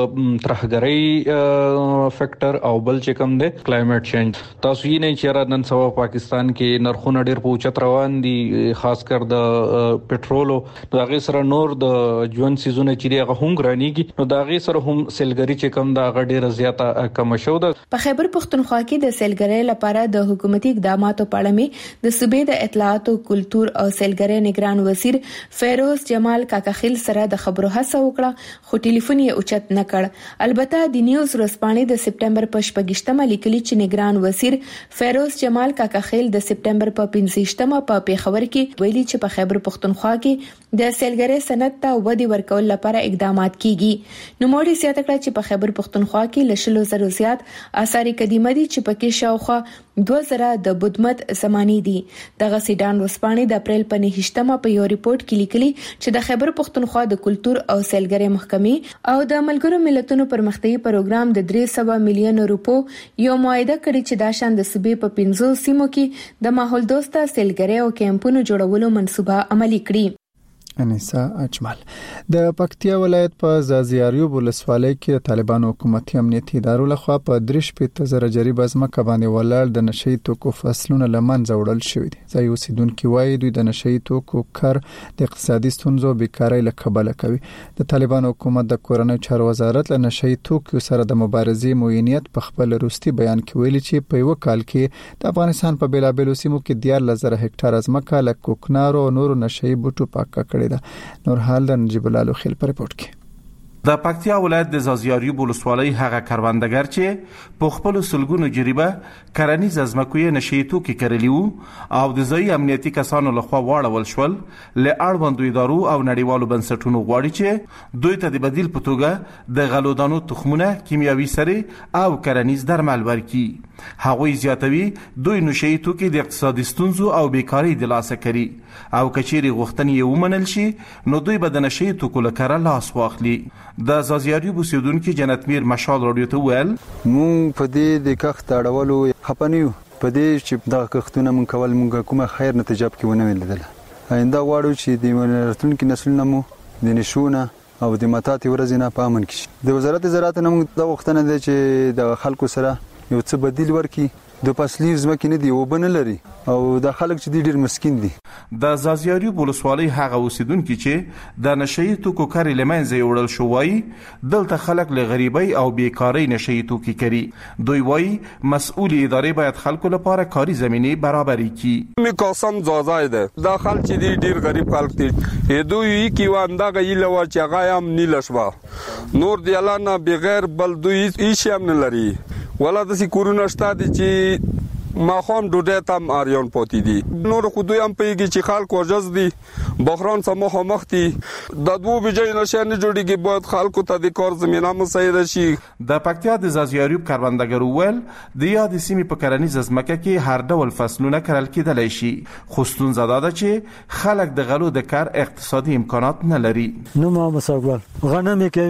ترهګرۍ فیکټر او بل چې کوم دی کلایمټ چینج. تاسو یې نه چې نن سبا پاکستان کې نرخونه ډیر په اوچت روان دي خاص کر د پټرول او دغه سره نور د ژوند سيزونه چې هغه هم ګرانيږي نو دغه سره هم سیلګری چې کوم دا ډیر زیاته کم شو ده. په خیبر پختونخوا کې د سیلګری لپاره د حکومتي اقداماتو په اړه می د صوبې د اطلاعات او کلتور او سیلګری نگران وزیر فیروز جمال کاکخیل سره د خبرو هڅه وکړه خو ټلیفون یې اوچت نه کړ. البته د نیوز ورځپاڼې د سپټمبر په 28مه لیکلي چې نگران وزیر فیروز جمال کاکخیل د سپټمبر په 15مه په پیښور کې ویلي چې په خیبر پختونخوا کې د سیلګری صنعت ته ودی ورکول لپاره اقدامات کیږي. نو موږ زیاته کړه چې په خیبر پختونخوا کې لشلو زرو زیات آثار قدیمه دي چې پکې شاوخوا 2000 د بدمت زمانی دي. دغه سیډان ورځپاڼې د اپریل په 9مه په یو ریپورت کې لیکلي چې د خیبر پختونخوا د کلتور او سیلګری محکمې او د ملګرو ملتونو پرمختیايي پروګرام د 300 میلیون روپو یو معاهده کړې چې دا شان د صوبې په 15 سیمو کې د ماحول دوسته سیلګری او کیمپونو جوړولو منصوبه عملي کړې. انیسا اجمل د پکتیا ولایت په زازیاریوب ولسوالۍ کې طالبانو حکومتي امنیتي ادارو لخوا په 3.0 جریب ازمکه باندې ولاړ د نشئی توکو فصلونه لمنځه وړل شوې دي. ځای اوسیدونکو وایي دوی د نشئی توکو کار د اقتصادي ستونزو بیکارۍ له کبله کوي. د طالبانو حکومت د کورنۍ چارو وزارت له نشئی توکو سره د مبارزې موینیت په خپل روستي بیان کې ویلي چې په یو کال کې د افغانستان په بیلابیلو سیمو کې 10000 هکټار ازمکه له کوکنارو او نورو نشئی بوټو پاکه کړې. نور حال د نجیب الله خیل پر رپورت کې د پکتیا ولایت د زازیاریوب ولسوالۍ هغه کروندګر چې په خپل سلګونو جریبه کرنیز ازمکوي نشئی توکي کړلی وو او د ځای امنیتي کسانو لخوا واړول شول له اړوندو ادارو او نړیوالو بنسټونو غواړي چې دوی ته د بدیل په توګه د غلودانو تخمونه کیمیاوي سره او کرنیز درمل ورکړي. هغوی زیاتوي دوی نشئی توکي د اقتصادي ستونزو او بیکاری د لاسه کړي او کچيري غوښتنې یې ومنل شي نو دوی به د نشئی توکو لکره لاس واخلي. د زازیاریوب اوسیدونکو جنت میر مشال رادیو ته ویل مونږ په دې د کښت اړولو خپنیو په دې چې د کښتونه مونږ کول مونږ کومه خیر نتیجه کې ونه ولیدل. آینده غواړو چې د راتلونکو نسلونو مو د نشونه او د ماتاتي ورځې نه پامن کړي. د وزارت زراعت نه مونږ د وختونه د چې د خلکو سره یو څه بدیل ورکي د فصلي ځمکې نه دی وبنه لري او د خلک چې ډیر مسکین دي. د زازیاریوب ولسوالۍ هغه اوسیدونکو چې د نشئی توکو کار لمنځه وړل شو وایي دلته خلک له غریبۍ او بیکاری نشئی توکي کوي. دوی وایي مسؤل ادارې باید خلکو لپاره کاري زمینه برابرې کړي. می قسم زازای ده د خلک چې ډیر غریب خلک دي دوی کی واندا غیله ور چې غایم نیلشوا نور دی الله نه بغیر بل دوی هیڅ هم نه لري ولا د سکورونه شته دي چې ما خام ډوډۍ تم اریان پاتې دي نور خو دوی هم پیږي چې خلک ورجز دي بحران سمه مختي د دوه بجای نشانه جوړیږي باید خلکو ته د کار زمينه مساعده شي. د پکتیا د زازیاریوب کروندګرو ول د یاد سیمې په کرنیز ازمکه کې هر ډول فصلونه کرل کېدلی شي خو ستونزه ده چې خلک د غلو د کار اقتصادي امکانات نه لري. نو ما مساګل غنم کوي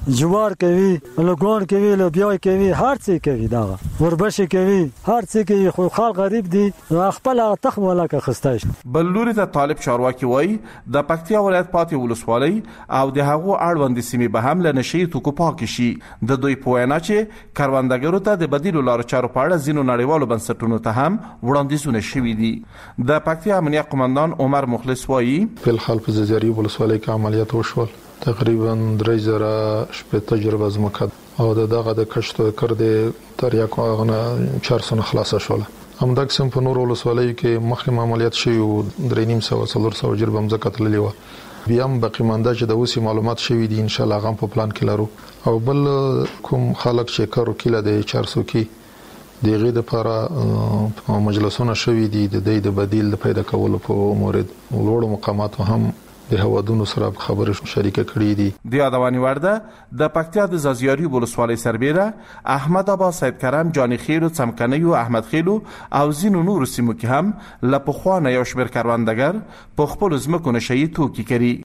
جوار کوي لګون کوي لوبیا کوي هر څه کوي دا وربش کوي هر څه کوي خو خلک غریب دي خپل تخم ولا که خستاش بلوري ته طالب چارواکي وای د پکتیا ولایت پاتې ولسوالۍ او د هغو اړوند سیمې به هم له نشي توکو پاک شي د دوی په وینا چې کاروانګرو ته د بدیلو لارو چارو په اړه ځینو نړیوالو بنسټونو ته هم وړاندیزونه شوي دي د پکتیا امنیه قومندان عمر مخلص وایي په حال په زیاري ولسوالۍ کې عملیات وشول تقریبا 3000 شپه تجربه زمکه او دغه د کشت کړد تر یو غنه 400 خلاص شول همدا قسم په نور ولسوالۍ کې مخکې عملیات شوی او 350 جربه مزکه تللی و بیا هم باقی مانده چې د اوسې معلومات شوی دي ان شاء الله غم په پلان کې لرو او بل کوم خلک چې کارو کله د 400 کې دغه د لپاره مجلسونه شوی دي د دې د بدیل د پیدا کولو په مورد لوړ مقامات هم د هوادونو سره خبرې شریکه کړې دي د یادوانی ورده د پکتیا د زازیاری ولسوالۍ سربیره احمد آباد سید کرم جانی خیل او څمکنی او احمد خیلو او زینو نور سیمو کې هم لپخوانه یو شمیر کاروانګر په خپل زمکو نشي توکي کوي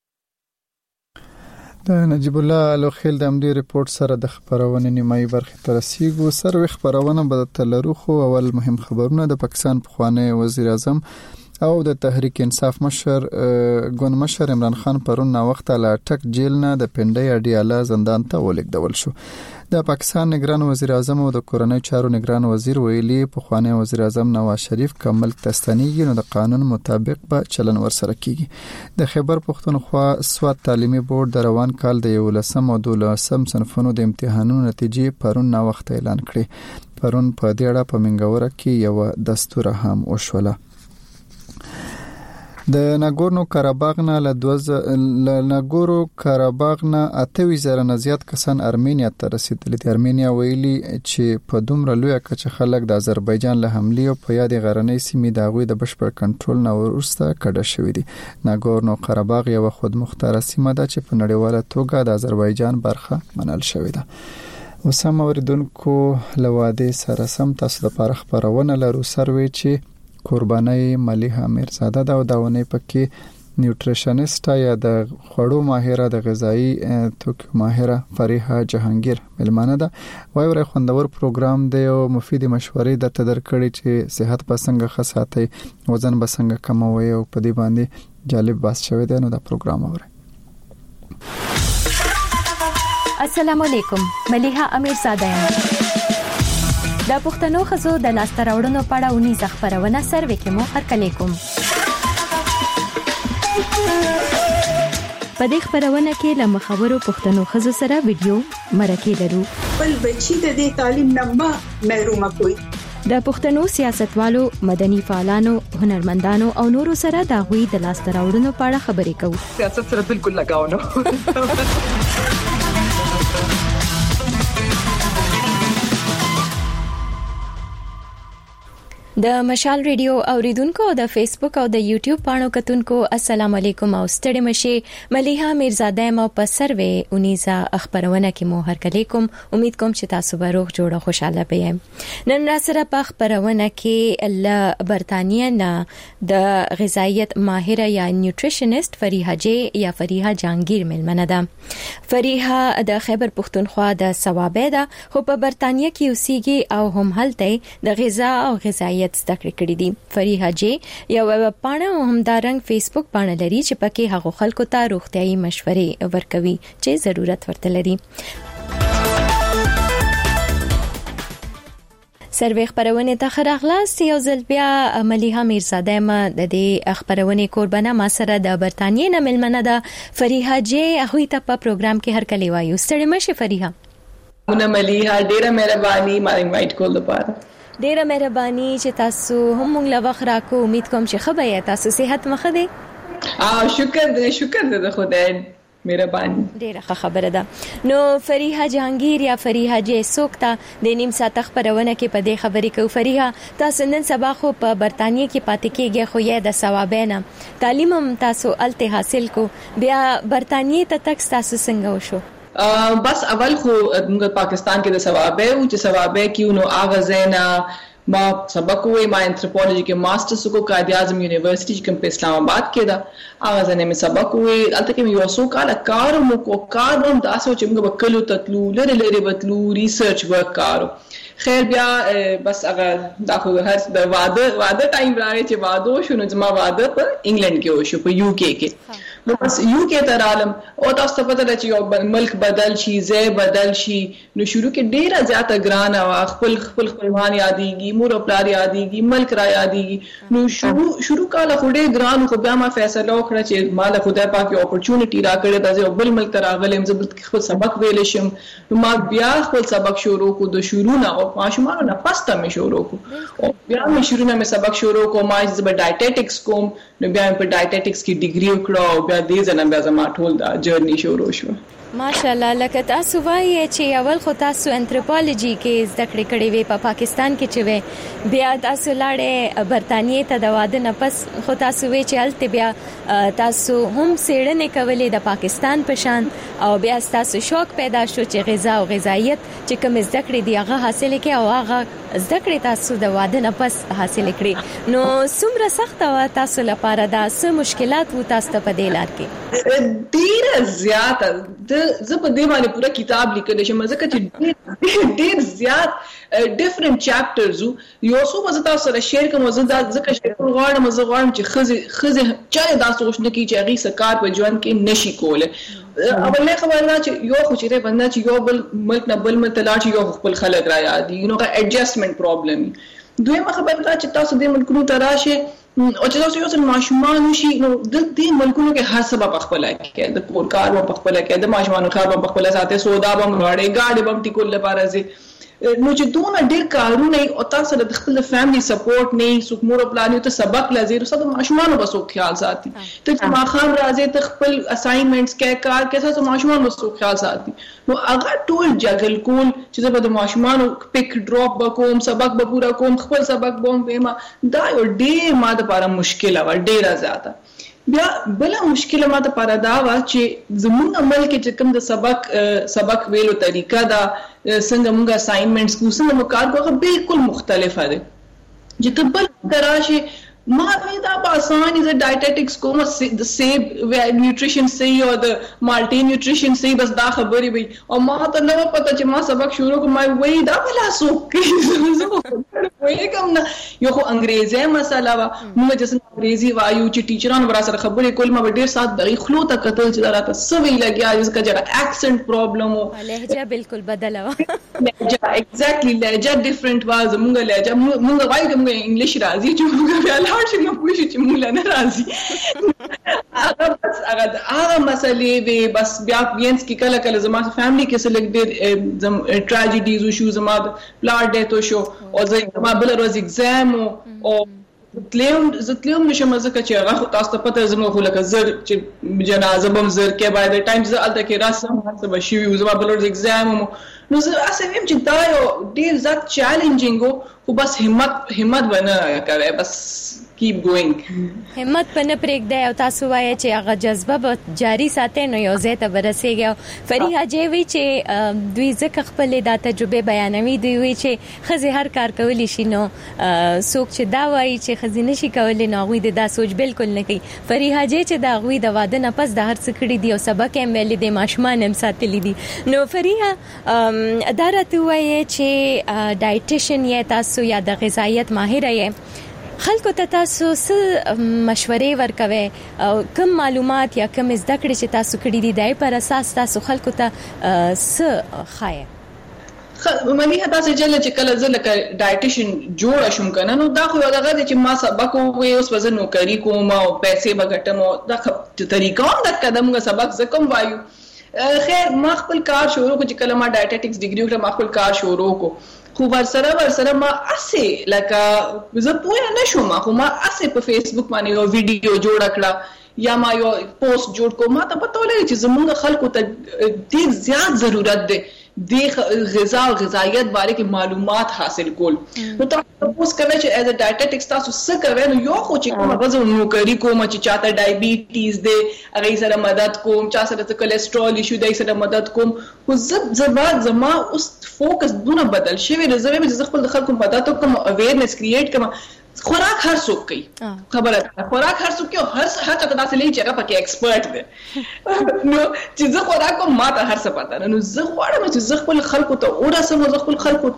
د نجیب الله لوخیل د امدی ریپورت سره د خبرونه نیمایي برخه ترسیګو سروي خبرونه به تلرو خو اول مهم خبرونه د پاکستان پخوانی وزیر اعظم او د تحریک انصاف مشر ګوند مشر عمران خان پرون نا وخت له ټک جیل نه د پنډي اډیاله زندان ته ولیکدول شو د پاکستان نگران وزیر اعظم او د کورنۍ چارو نگران وزیر ویلي په خوانی وزیر اعظم نواز شریف کمل تستانیږي نو د قانون مطابق به چلن ورسره کیږي د خیبر پختونخوا سواد تعلیمي بورډ د روان کال د 11 او 12 صنفونو د امتحانونو نتیجې پرون نا وخت اعلان کړې پرون په دې اړه په منګوره کې یو دستور هم وشوله د ناګورنو کاراباغ نه اته زره نه زیات کسان ارمینیا ته رسیدلي دي ارمینیا ویلي چې په دومره لوی کچه خلک د آذربایجان له حملې او په یاد غرنۍ سیمې د غوي د بشپړ کنټرول نه ورسته کډه شوې دي ناګورنو کاراباغ یو خود مختار سیمه ده چې په نړیواله توګه د آذربایجان برخه منل شوې ده وسام اوریدونکو لواده سره سم تاسو د پاره خبرونه لرو سروي چې قرباني مليحه میرزاده دا داونه پکې نیوټریشنست یا د خوړو ماهره د غذایی توکو ماهره فریحه جهانگیر ملمانه ده وای ور خوندور پروګرام دی او مفید مشورې د تدر کړي چې صحت پسنګ خاصاتي وزن بسنګ کموي او په دې باندې جالب باس شوی دی نو دا پروګرام اوري السلام علیکم مليحه امیرزاده د پښتنو خزو د لاسته راوړنو په اړه ونی خبرونه سروي کې مو هرکلی کوم په دې خبرونه کې له مخاورو پښتنو خزو سره ویډیو مرکه لرو بل بچی د دې تعلیم نه محروم کوي د پښتنو سیاستوالو مدني فعالانو هنرمندانو او نورو سره د غوي د لاسته راوړنو په اړه خبرې کوو سیاست سره بالکل لگاو نه د مشال ریډیو اوریدونکو او د فیسبوک او د یوټیوب پاڼو کتونکو السلام علیکم او ستړي مشه مليحه میرزاده ما په سروي اونیزا خبرونه کې مو هرکلی کوم امید کوم چې تاسو به روغ جوړه خوشاله پئ نن را سره په خبرونه کې ل برتانیې نه د غذایت ماهره یا نیوټریشنست فریحه جی یا فریحه جهانگیر ملمنه ده فریحه د خیبر پختونخوا د ثوابه ده خو په برتانیې کې اوسېږي او هم هلته د غذا او غذایت زده کړې دي فریحه جی یو ویب پاڼه او همدارنګ فیسبوک پاڼه لري چې پکې هغه خلکو ته روغتيایي مشورې ورکوي چې ضرورت ورته لري سروي خبرونه ته خراغلاس یو ځل بیا مليحه میرزاده ما د دې خبرونه قربانه ما سره د برتانیې نه ملمنه ده فریحه جی هغه ته په پروګرام کې هر کلی وایو ستړي مشه فریحه مونږه مليحه ډیره مهرباني ما انوایټ کول لپاره ډیره مهرباني چې تاسو هم موږ له وخت راکو امید کوم چې خبره تاسو صحت مخه دي شکر دې خدای مهرباني ډیره خبره ده نو فریحه جهانگیر یا فریحه جی سوکتا د نیم ساعت خبرونه کې په دې خبرې کو فریحه تاسو نن سبا خو په برتانیې کې پاتې کېږئ خو یې د ثوابینه تعلیم هم تاسو الته حاصل کو بیا برتانیې ته تک تاسو څنګه وشو بس اول خو موږ پاکستان کې د ثوابه او چې ثوابه کې نو اغازینا ما سبق وې ما انثروپولوژي کې ماسترز کو قائد اعظم یونیورسيټي کوم په اسلام آباد کې دا هغه ځنه مې سبق وې البته کې یو څو کال کار مو کو کار هم تاسو چې موږ وکړو تطلو لری وتلو ریسرچ ورک کارو خیر بیا بس هغه دا خو هر د واده ټایم راغی چې واده شو نو زما واده په انګلند کې وشو په یو کې کې نو بس یو کې تر عالم او تاسو ته پته ده چې یو ملک بدل شي ځای بدل شي نو شروع کې ډیره زیاته ګران او خپلوان یادېږي مور او پلار یادېږي ملک را یادېږي نو شروع کاله خو ډېر ګران خو بیا ما فیصله وکړه چې مال خدای پاک یو اپورچونټی راکړی دا چې بل ملک ته راغلم زه خپل سبق ویل شم نو ما بیا خپل سبق شروع کو د شروع نه او ماشومان نه پسته مې شروع کو او بیا مې شروع نه مې سبق شروع کو ما چې ډایټیټکس کوم نو بیا په ډایټیټکس کې ډیګري وکړه او بیا دې ځنه بیا زما ټول دا جرنی شروع شو. ماشاءالله لکه تاسو وایي چې اول خو تاسو انثروپولوژي کې زده کړې کړې وې په پاکستان کې چې وې بیا تاسو لاړې برتانیې ته د واده نه پس خو تاسو وې چې هلته بیا تاسو هم څېړنې کولې د پاکستان په شان او بیا تاسو شوق پیدا شو چې غذا او غذایت چې کوم زده کړې دی هغه حاصل کړئ او هغه زده کړې تاسو د واده نه پس حاصل کړئ نو څومره سخت و تاسو لپاره دا څه مشکلات وو تاسو ته په دې لار کې؟ ډېر زیاته زه په دې باندې پوره کتاب لیکل شم ځکه چې ډېر زیات ډیفرنٹ چاپټرز یو څو مزه تاسو سره شیر کوم زه دا ځکه شیر غواړم چې خزه چا دا سوچنه کی چې هغه سکار په ژوند کې نشي کوله اول نه خبره چې یو خو چې بندا چې یو بل ملک نه بل ملک لاړ چې یو خپل خلک را یادي یو نو ایڈجسټمنٹ پرابلم دویمه خبره دا چې تاسو د ملکونو تراشه او چې تاسو یو څل ماشومان شي نو د دې ملکونو کې هر سبب خپل کې د کور کار په خپل کې د ماشومان کار په خپل ساته سودا به مړې گاډي به ټیکول لپاره زی نو چې دونه ډېر کارونه او تاسو د خپل فیملی سپورټ نه سوک مور پلان ته سبق لازم سره ماشومان به خیال ساتي ته چې ما خام راځي ته خپل اساینمنټس کې کار کې تاسو ماشومان به خیال ساتي نو هغه ټول جګل کول چې زه به د ماشومان پک ډراپ وکوم سبق به پورا کوم خپل سبق بوم پیما دا یو ډېر ماده لپاره مشکل و ډېر زیاته بیا بل مشکل ماته لپاره دا و چې زموږ عمل کې چې کوم د سبق ویلو طریقه دا څنګه موږ اساینمنټس کو څنګه موږ کار کوو بالکل مختلفه ده چې ته بل تراشه ما دا په اسانه د ډایټیټکس کوم د سیب نیوټریشن صحیح او د مالټي نیوټریشن صحیح بس دا خبرې وي او ما ته نو پته چې ما سبق شروع کوم ما وای دا بلا سوک وای کوم نه یو خو انګریزي مسله وا موږ چې انګریزي وایو چې ټیچرانو برا سره خبرې کول ما ډېر سات دغه خلو ته قتل چې راته سوي لګیا چې کجره اکسنت پرابلم او لهجه بالکل بدله وا لهجه ایگزیکټلی لهجه ډیفرنٹ وا زموږ لهجه موږ وایو چې موږ انګلیش راځي چې موږ بیا چې نو پوښي چې موږ نه راځي هغه مسلې به بس بیا وینس کې کله کله زما فیملی کې سلیکټ ډېر ټراجډیز او شو زما پلار ډیته شو او زما بل ورځ ایگزام او زتلیم نشم ځکه چې هغه تاسو ته پته زما خو لکه زر چې جنازه بم زر کې باید د ټایم زه الته کې راسم هڅه بشي زما بل ورځ ایگزام نو زه اسه ویم چې دا یو ډېر زیات چیلنجینګ خو بس همت ونه کوي بس keep going همت پنه پرېږدئ او تاسو وایئ چې هغه جذبه به جاري ساتئ نو یو ځای ته به رسېږئ فریحه جی وی چې دوی ځکه خپلې دا تجربې بیانوي دوی وایي چې ښځې هر کار کولی شي نو څوک چې دا وایي چې ښځې نشي کولی نو هغوی د دا سوچ بالکل نه کوي فریحه جی چې د هغوی د واده نه پس د هر څه کړي دي او سبق یې هم ویلي دی ماشومان هم ساتلي دي نو فریحه دا راته ووایئ چې ډایټیشن یې تاسو یا د غذایت ماهره یې خلکو ته تاسو څه مشورې ورکوي او کوم معلومات یا کوم زده کړې چې تاسو کړي دي دای پر اساس تاسو خلکو ته څه خایه ملي هدا چې جل چې کله زه لکه ډایټیشن جوړ شوم کنه نو دا خو دغه چې ما سبق وې اوس وزن نوکری کوم او پیسې بغټم دا طریقه هم د قدمه سبق زکم وایو خیر ما خپل کار شروع کو چې کله ما ډایټیټکس ډیګری وکړم ما خپل کار شروع کو خو ورسره ما اسه لکه زه پوهه نشم خو ما اسه په فیسبوک باندې یو ویډیو جوړ کړه یا ما یو پوسټ جوړ کوم ما ته پته ولګي چې زمونږ خلکو ته ډیر زیات ضرورت دی د غذا او غذایت باره کې معلومات حاصل کول. نو تاسو اوس کله چې ایز ا ډایټیټکس تاسو څه کوئ نو یو خو چې کوم غوښه نو کوي کوم چې چاته ډایبیټیز دی هغه سره مدد کوم، چا سره کولېسترول ایشو دی سره مدد کوم. خو زما اوس فوکس دونه بدل شوی دی زه به خپل خلکو مدد کوم، اویرنس کریټ کوم. خوراک هر څوک کوي، خبره خوراک هر څوک کوي، هر چا ته داسې لې چې هغه پکې ایکسپرټ دی. نو چې زه خوراک کوم ما ته هر څه پته نه، نو زه غواړم چې زه خپل خلکو ته ورسم، زه خپل خلکو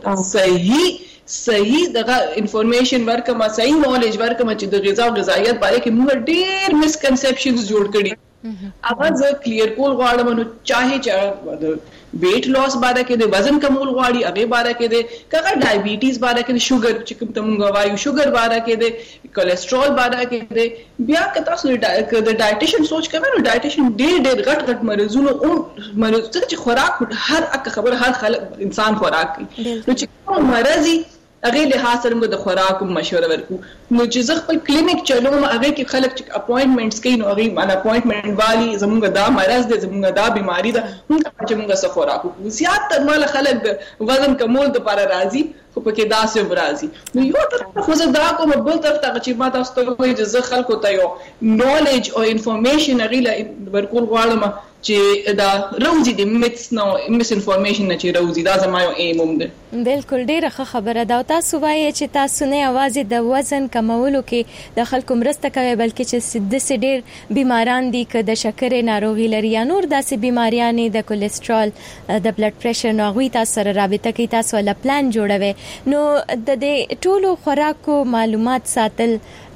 ته صحیح دغه انفارمیشن ورکم، صحیح نالج ورکم چې د غذا او غذایت باره کې موږ ډېر مسکنسپشنز جوړ کړي. هغه زه کلیر کول غواړم. نو چاهي چې ویټ لاس باره کې د وزن کمول غواړي هغه باره کې د کغه ډایبیټیز باره کې د شوګر چې کوم ته مونږ وایو شوګر باره کې د کولېسترول باره کې د بیا که تاسو د ډایټیشن سوچ کوئ نو ډایټیشن ډېر غټ مرزونو مرز چې خوراک هر اک خبر هر خلک انسان خوراک کوي. نو چې کوم مرزي هغه له حاصل موږ د خوراک مشوره ورکو. نو چې زه خپل کلینیک چلوم هغه کې خلک چې اپوینټمنټس کوي نو هغه باندې اپوینټمنټ والی زموږ دا مرز دی زموږ دا بیماری ده موږ چې موږ څه خوراک کوو. زیات تر مال خلک د وزن کمول لپاره راځي خو پکې داسې راځي. نو یو طرف خو زه دا کوم بل طرف ته چې ما تاسو ته وایي چې زه خلکو ته یو نالج او انفارمیشن غیله ورکول غواړم چې دا روزي د میتس نو مس انفارمیشن نه چې روزي دا زما یو ایم هم ده. بالکل ډیره ښه خبره ده. تاسو وایي چې تاسو نه یوازې د وزن کمولو کې د خلکو مرسته کوي بلکې چې د ډېر بیماران دي که د شکرې ناروغي لري یا نور داسې بیماریاں د کولېسترول د بلډ پریشر نو هغوی تاسو سره رابطه کوي، تاسو ول پلان جوړوي. نو د دې ټولو خوراکو معلومات ساتل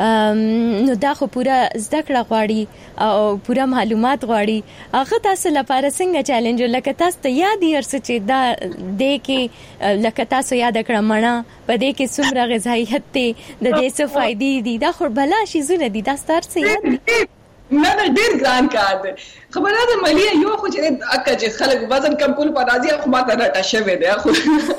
نو دا خو پورا زده کړه غواړي او پورا معلومات غواړي. هغه تاسو لپاره څنګه چیلنج لکه تاسو ته یاد هرڅه چې دا د کې لکه تاسو یاد کړه مړه په دې کې څومره غذایت دی د دې څه فائدې دي دا خو بلا شي زونه دي دا ستاسو یاد دي نه ډېر ګران کار دی. خبره ده ملي یو خو چې اکه چې خلک وزن کم کول په راځي خو ماته راټا شوی دی خو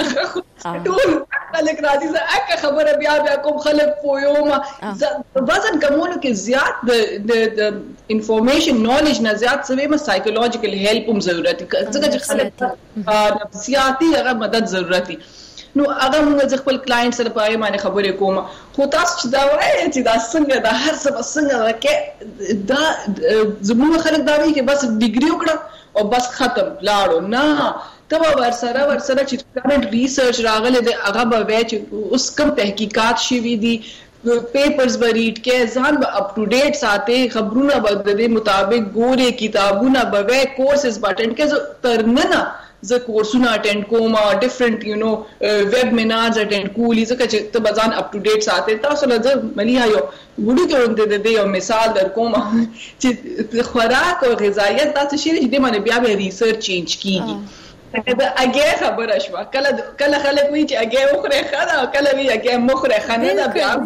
ټول خلک راځي زه اکه خبره بیا کوم خلک پویوم وزن کمولو کې زیات د انفارمیشن نالج نه زیات سوي ما سایکولوژیکل هیلپ هم ضرورت دي ځکه چې خلک نفسیاتي هغه مدد ضرورت دي. نو هغه موږ خپل کلاینټ سره پای باندې خبرې کوم خو تاسو چې دا وایي چې دا څنګه دا هر څه څنګه کې دا زموږ خلک دا وایي چې بس ډیګري وکړه او بس ختم لاړو نه تبا ورسره چې کرنٹ ریسرچ راغله د هغه به وای چې اوس کوم تحقیقات شوي دي پیپرز به ریډ کې ځان به اپ ټو ډیټ ساتي خبرونه به د دې مطابق ګوري کتابونه به وای کورسز به اټینډ کې ترنه زه کورسونه اټینډ کوم ډیفرنٹ یو نو ویبینارز اټینډ کولی ځکه چې ته بزان اپ ټو ډیټ ساتي. تاسو له ملي یو وډو کې د یو مثال در کوم چې خوراک او غذایت تاسو شي چې د باندې بیا به ریسرچ چینج کیږي. دا اگه خبره شو کله خلک وی چې اگه مخره خاله کله وی اگه مخره خانه دا بیا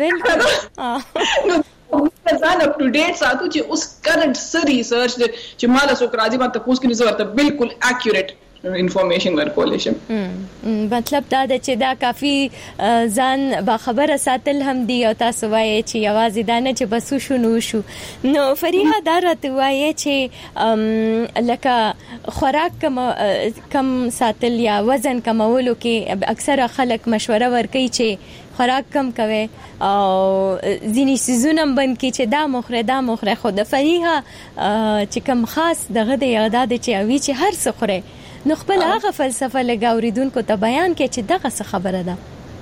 بالکل ځان اپ ټو ډیټ ساتو چې اوس کرنٹ سر ریسرچ چې مال سو کراځي باندې پوس کې نظر ته بالکل اکیوریټ انفارمیشن ورکول شي. مطلب دا چې دا کافی ځان با خبره ساتل هم دی او تاسو وایي چې یوازې دا نه چې بسو شنو شو. نو فریحه دا راته وایي چې لکه خوراک کم ساتل یا وزن کمولو کې اکثره خلک مشوره ورکوي چې خوراک کم کوي او ځینې سیزونه بند کی چې دا مخره خو د فریحه چې کم خاص دغه د یاداد چې اوی چې هر څه خوره نو خپل هغه فلسفه لګاوریدونکو ته بیان کې چې دغه څه خبره ده.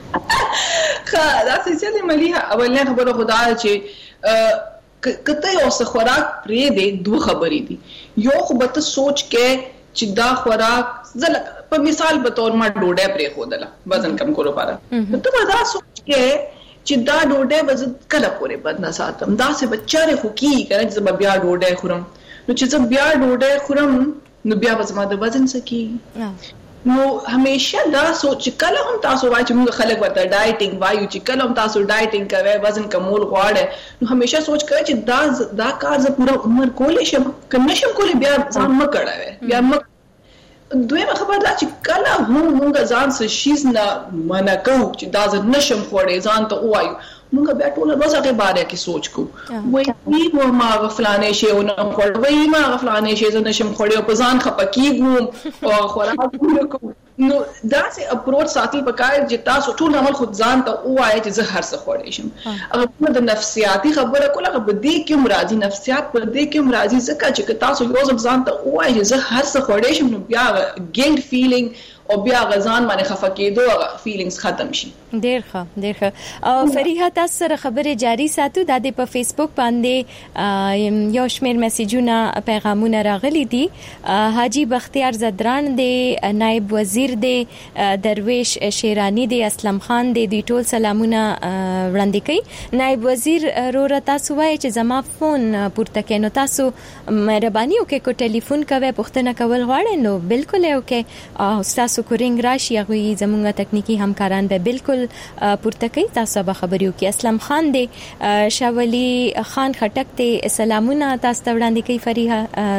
دا څه مليها اولنه خبره خدا چې کته یو څه خوراک پرې دی دوه خبرې دي. یو خو به ته سوچ کې چې دا خوراک زل په مثال به تور ما ډوډۍ پرې خودله وزن کم کولو لپاره ته به دا سوچ کې چې دا ډوډۍ به کله پورې بد نه ساتم دا څه بچاره خو کی کنه چې بیا ډوډۍ خورم نو چې زه بیا ډوډۍ خورم نو بیا به زما د وزن سکی. نو همیشه دا سوچ کله هم تاسو وایي چې موږ خلک ورته ډایټینګ وایو چې کله هم تاسو ډایټینګ کوئ وزن کمول غواړئ نو همیشه سوچ کوئ چې دا کار زه پوره عمر کولی شم که نشم کولی بیا ځان مه کړوئ بیا مه. دویمه خبر دا چې کله هم موږ ځان څه شیز نه منع کوو چې دا زه نشم خوړی ځان ته ووایو موږ بیا ټول ورځ هغه باره کې سوچ کو وایي ما غفلانه شي او نه وایي ما غفلانه شي زه نشم خوړې په ځان خپکیږم او خوراک کوم. نو دا سه اپروچ ساتل پکای چې تاسو ټول عمل خود ځان ته وایي چې زه هر څه خوړې شم. هغه د نفسیاتي خبره کوله هغه بدې کوم راځي نفسیات پر دې کوم راځي ځکه چې تاسو یو ځان ته وایي چې زه هر څه خوړې شم نو بیا ګیلټ فیلینګ او بیا غزان باندې خفه کېدو هغه فیلینګز ختم شي. ډېر ښه او فریحه تاسو سره خبرې جاری ساتو د په فیسبوک باندې یو شمېر میسیجونه پیغامونه راغلي دي. حاجی بختیار زدران دی نائب وزیر دی درویش شیرانی دی اسلم خان دی دوی ټول سلامونه وړاندې کوي. نائب وزیر رور تاسو وایي چې زما فون پورته کینو تاسو مهرباني وکړئ کو ټلیفون کوي پوښتنه کول غواړئ نو بالکل یې وکړئ او تاسو کورینګ راشي هغه زموږه تکنیکی همکاران به بالکل پورته کوي تاسو به خبريو کې. اسلم خان دی شاولی خان خټک دی سلامونه تاسو ته وړاندې کوي فریحه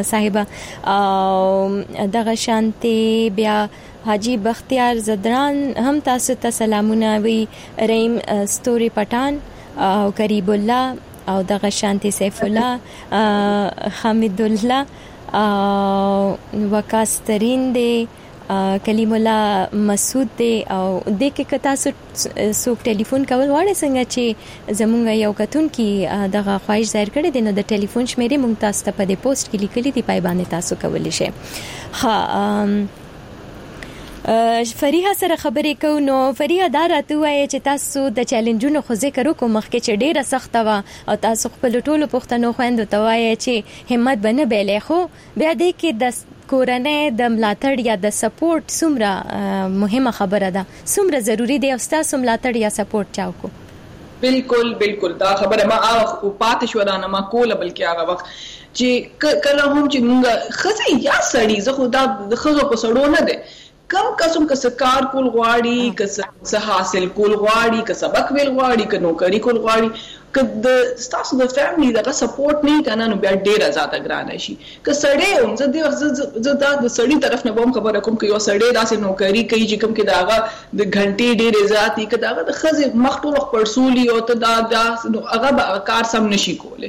صاحبہ دغه شانتي بیا حاجی بختیار زدران هم تاسو ته سلامونه وی. رحیم ستوري پټان او قریب الله او دغه شانتي سیف الله حمید الله وکاسترین دی کلیم الله مسعود دی او د کې کتا سو ټلیفون کول واړه څنګه چې زمونږ یو کتون کې دغه خواهش ظاهر کړی دی نو د ټلیفون شمیرې مونږ تاسو ته په دې پوسټ کې لیکلي دی پای باندې تاسو کولی شئ. فریحه سره خبرې کوو نو فریحه دا راته وایي چې تاسو د چیلنجونو خو ذکر وکړو مخکې چې ډیره سخته وه او تاسو خپل ټولو پښتنو خویندو ته وایي چې همت به نه بایلې خو بیا دې کې د کورنۍ د ملاتړ یا د سپورټ څومره مهمه خبره ده څومره ضروری دی او تاسو ملاتړ یا سپورټ چاو کو. بالکل دا خبره ما پاتې شو نه ما کوله بلکې هغه وخت چې کله هم چې موږ خزه یا سړی زه خو دا د خزو په سړو نه ده کم قسم کا سکار کول غواړي که حاصل کول غواړي که سبق ویل غواړي که نوکری کول غواړي که د تاسو د فیملی دغه سپورټ نه کنه نو بیا ډیره زیاته ګرانه شي. که سړی هم زه دا د سړی طرف نه به خبره کوم که یو سړی داسې نوکری کوي چې کوم کې داغه د غنټې ډیره زیاتې که داغه د خزه مخ ټول پړسولي او ته دا هغه کار سم نشي کوله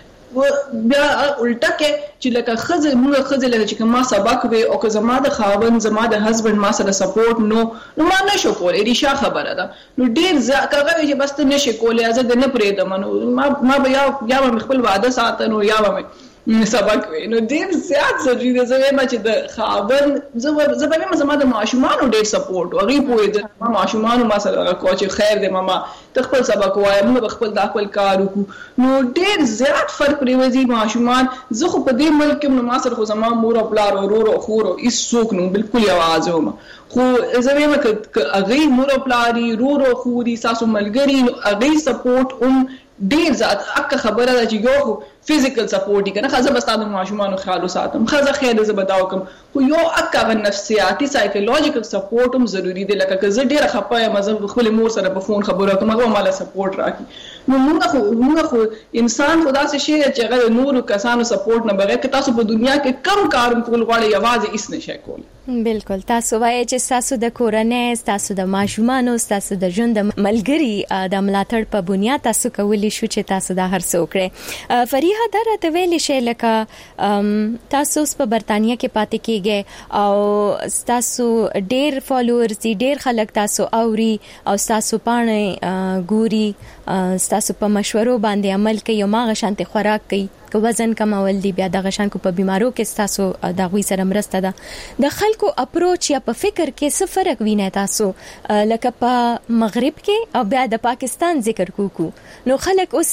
بیا الټا کې چې لکه خزه موږ خزه لکه چې ما سبق وي او که زما د خاوند زما د هسبند ما سره سپورټ نو ما نشو کولای ریشا خبره ده نو ډیر ځکه چې بس ته نشي کولای ازه نه پرېدم نو ما به یا خپل وعده ساتنو یا به سبق وي نو ډیر زیات ضروري دی زه وایم چې د خاوند زه به زما د ماشومان ډیر سپورټ او غي پوي د ماشومان ما سره کوچ خیر دی ماما ته خپل سبق وای موږ خپل د خپل کار وکړو نو ډیر زیات فرق پریوزي ماشومان زه خو په دې ملک کې ما سره خو زما مور او پلار او ورور او خور او هیڅ څوک نو بالکل आवाज وم خو زه وایم چې هغه مور او پلاری رور او خوري ساسو ملګری نو هغه سپورټ ډیر زیات اکه خبره ده چې یو فزیکل سپورټ کنه خزه بستانو ماشومان خیال ساتم خزه خیر زه بداو کوم خو یو اکه نفسیاتي سایکولوژیکل سپورټ هم ضروری دی لکه که زه ډیره خپه یم زه خپل مور سره په فون خبرو کوم هغه مال سپورټ راکړي نو موږ خو انسان خدا سے شي چې هغه نور کسانو سپورټ نه بغیر که تاسو په دنیا کې کم کار کول غواړئ یوازې هیڅ نشئ کولای. بالکل تاسو وایي چې تاسو د کورنۍ تاسو د ماشومان تاسو د ژوند ملګری د ملاتړ په بنیاد تاسو کولی شو چې تاسو دا هر څه وکړئ. فریحه دا راته ویلې شي لکه تاسو په برتانیا کې پاتې کیږئ او تاسو ډیر فالوورز دي ډیر خلک تاسو اوري او تاسو پانه ګوري تاسو په مشورو باندې عمل کوي او ماغه شانتي خوراک کوي که وزن کمول دی بیا د غشان کو په بیمارو کې تاسو د غوي سره مرسته ده د خلکو اپروچ یا په فکر کې څه فرق وینئ تاسو لکه په مغرب کې او بیا د پاکستان ذکر کوکو نو خلک اوس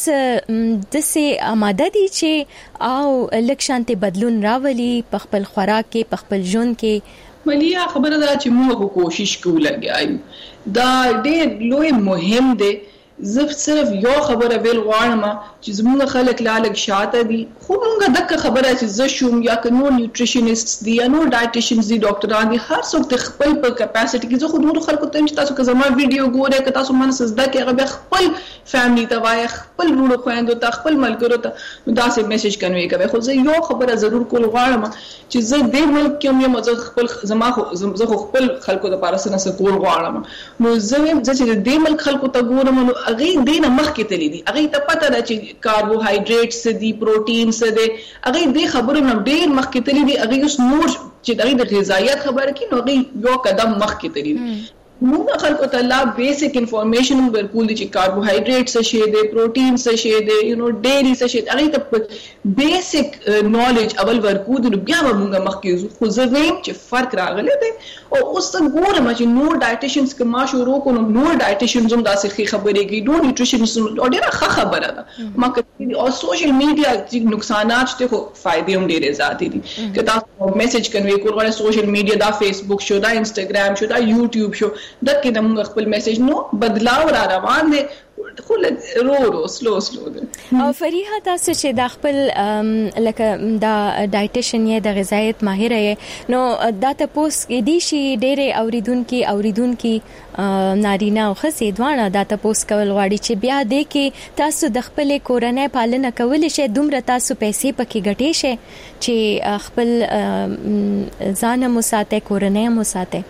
د سه آماده دي چې او لکشانته بدلون راولي په خپل خوراک کې په خپل ژوند کې ملیا خبره ده چې موږ کوشش کوو لګایو دا ډېر لوی مهم دی زه صرف یو خبره ویل غواړم چې زموږ خلک لاله شاته دي خو موږ دغه خبره چې زه شوم یا که نور نیوټریشنست دي یا نور ډایټیشنز دي ډاکټران دي هر څوک د خپل په کیپاسټي کې زه خو نور خلکو ته چې تاسو که زما ویډیو ګورئ که تاسو من سزده کې هغه خپل فیملی ته وایي خپل ورو خويندو ته خپل ملګرو ته دا سه میسج کنوي کوي خو زه یو خبره ضرور کول غواړم چې زه د ملک کې یم زه خپل زه خپل خلکو ته پارسنه سکول غواړم نو زه چې د ملک خلکو ته ګورم نو هغه دینه مخکې تللی دي، هغه ته پته ده چې کاربوهایډریټ څه دي، پروټین څه دي، هغه دې خبرو نه ډیر مخکې تللی دي. هغه اوس نور چې د غذایت خبره کوي نو هغه یو قدم مخکې تللی دي. موږ خلکو ته لا بیسیک انفارمیشن ورکول دي چې کاربوهایډریټ څه شی دی، پروټین څه شی دی، ډیری څه شی دی، هغه ته بیسیک نالج اول ورکو دي. بیا به موږ مخکې خو زه وایم چې فرق راغلی دی. او اوس ته ګورم چې نور ډایټیشنز که ما شروع کړم، نور ډایټیشنز هم داسې ښې خبرې کوي، نور نیوټریشنز او ډېره ښه خبره ده. ما کتلي او سوشل میډیا چې نقصانات شته خو فائدې هم ډېرې زیاتې دي. که تاسو میسج کنوي کول غواړئ سوشل میډیا، دا فیسبوک شو، دا انسټاګرام شو، دا یوټیوب شو، دغه د موږ خپل میسج نو بدلاو را روان دي، خو رو سلو ده. او فریحه تاسو چې د خپل لکه دا ډایټیشن یا د غذایت ماهر یې، نو دا تاسو کې دي شي ډېرې اوریدونکو نارینه او ښځې دواړه دا تاسو کول غواړي چې بیا دې کې تاسو د خپل کورنۍ پالنه کول شي، دومره تاسو پیسې پکې ګټې شي چې خپل ځان مو ساتي، کورنۍ مو ساتي.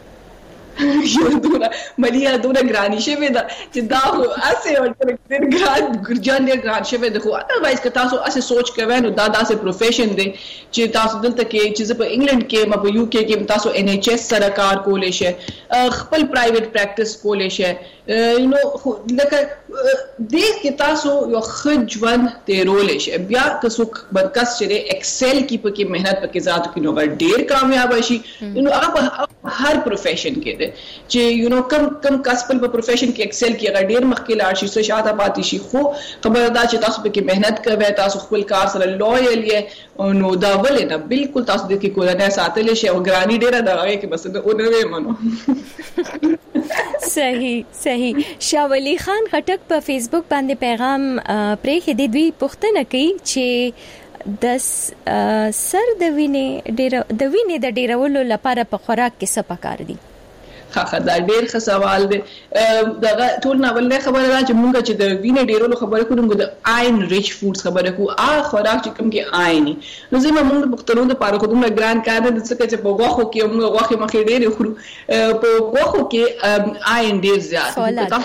دونه ملیا دونه ګرانی شوی دا چې دا خو اسه او ډېر ګران ګرجان ډېر ګران شوی دی. خو اذروایز که تاسو اسه سوچ کوئ نو دا داسې پروفیشن دی چې تاسو دلته کې چې په انګلند کې ما په یو کې کې تاسو NHS سره کار کولای شئ، خپل پرایویټ پریکټس کولای شئ، نو لکه دې کې تاسو یو خجوان تیرول شي. بیا که څوک برکس چې ایکسل کې پکې مهنت پکې ذات کې نو ډېر کامیاب شي. نو هغه هر پروفیشن کې دی چې کم کسب په پروفیشن کې ایکسل کې هغه ډېر مخکې لاړ شي، څه شاته پاتې شي. خو خبره ده چې تاسو پکې مهنت کوئ، تاسو خپل کار سره لویل یې، نو دا ولې نه بالکل تاسو د کې کورنۍ ساتل شي. او ګرانی ډېره ده هغه کې بس اونوي منو. صحیح. شاه ولی خان خټک په فیسبوک باندې پیغام پرې د دوی پوښتنه کوي چې د سر د وینې د ډیرولو لپاره په خوراک کې څه پکار دي؟ دا ډېر ښه سوال دی. دغه ټول ناولنه خبره ده چې موږ چې د وینې ډیرولو خبره کوو، موږ د آین ریچ فودز خبره کوو، خوراک چې کوم کې آیني. نو زموږ موږ پښتنو د پاره کوم ګران کار دی چې په غوښو کې موږ غوښه مخې ډېرې خورو، په غوښو کې آین ډېر زیات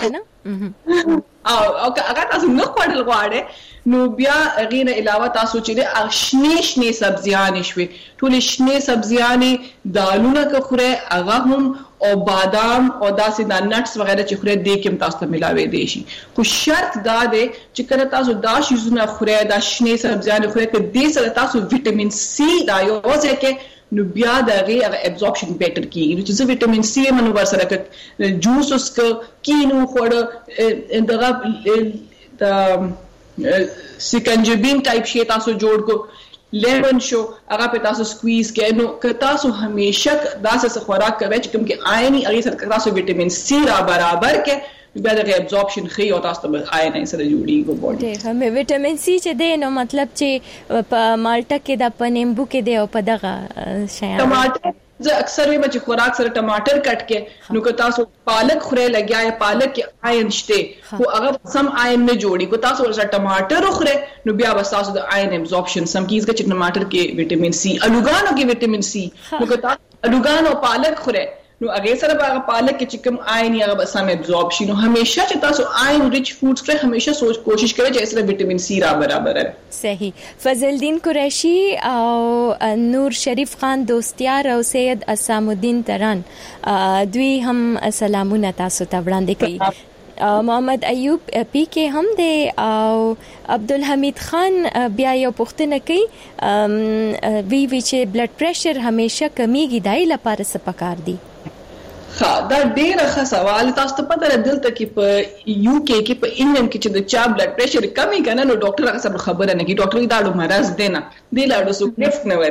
او هغه تاسو نه خوړل غواړئ نو بیا غیر علاوه تاسو چې شنه سبزیان شوي، ټول شنه سبزیان دالونه که خورئ هغه هم او بادام او داسې د نټس وغیرہ چې خورئ دې کې تاسو ته ملاوي دي شي. خو شرط دا دی چې کله تاسو دا شیزونه خورئ، دا شنه سبزیان خورئ، که دې سره تاسو وټامین سی دا یو ځکه نو بیا دغه ابزورپشن بیٹر کیږي. چې وټامین سی منو ورسره ک جوس اوس ک کینو خوړ دغه سکنجبین ټایپ شی تاسو جوړ کو، لیمن شو هغه په تاسو سکویز کې. نو که تاسو همیشه داسې خوراک کوئ چې کوم کې آیني هغه سره تاسو وټامین سی را برابر کې بیا د ابزورپشن خي او تاسو ته آیني سره جوړیږي باډي. همې وټامین سی چې دی نو مطلب چې په مالټه کې د پنیمبو کې دی او په دغه شیان ټماټر زه اکثر ویم چې خوراک سره ټماټر کټ کې نو که تاسو پالک خورئ لګیا یا پالک کې آین شته خو هغه سم آین نه جوړي. کو تاسو ورسره ټماټر خورئ نو بیا به تاسو د آین ابزورپشن سم کیږي چې ټماټر کې وټامین سی، الوګانو کې وټامین سی، نو که تاسو الوګانو پالک خورئ نو هغه سره به پالک کې چې کوم آین یا به سم ابزورب شي. نو همیشه چې تاسو آین ریچ فودز خورئ همیشه کوشش کوئ چې سره وټامین سی را برابر وي. صحیح. فضل الدین قریشی او نور شریف خان دوستیار او سید اسام الدین تران دوی هم سلامونه تاسو ته وړاندې کوي. محمد ایوب پی کې هم دی او عبدالحمید خان بیا یو پوښتنه کوي وی چې بلډ پریشر همیشه کمیږي دای لپاره څه پکار دي؟ دا ډېر ښه سوال. تاسو ته پته ده دلته کې په یو کې په انګلند کې چې د چا بلډ پریشر کمی کنه نو ډاکټر هغه سره خبره نه کوي. ډاکټر دا ډو مرز دی نه دی لاړو سو ګفت نه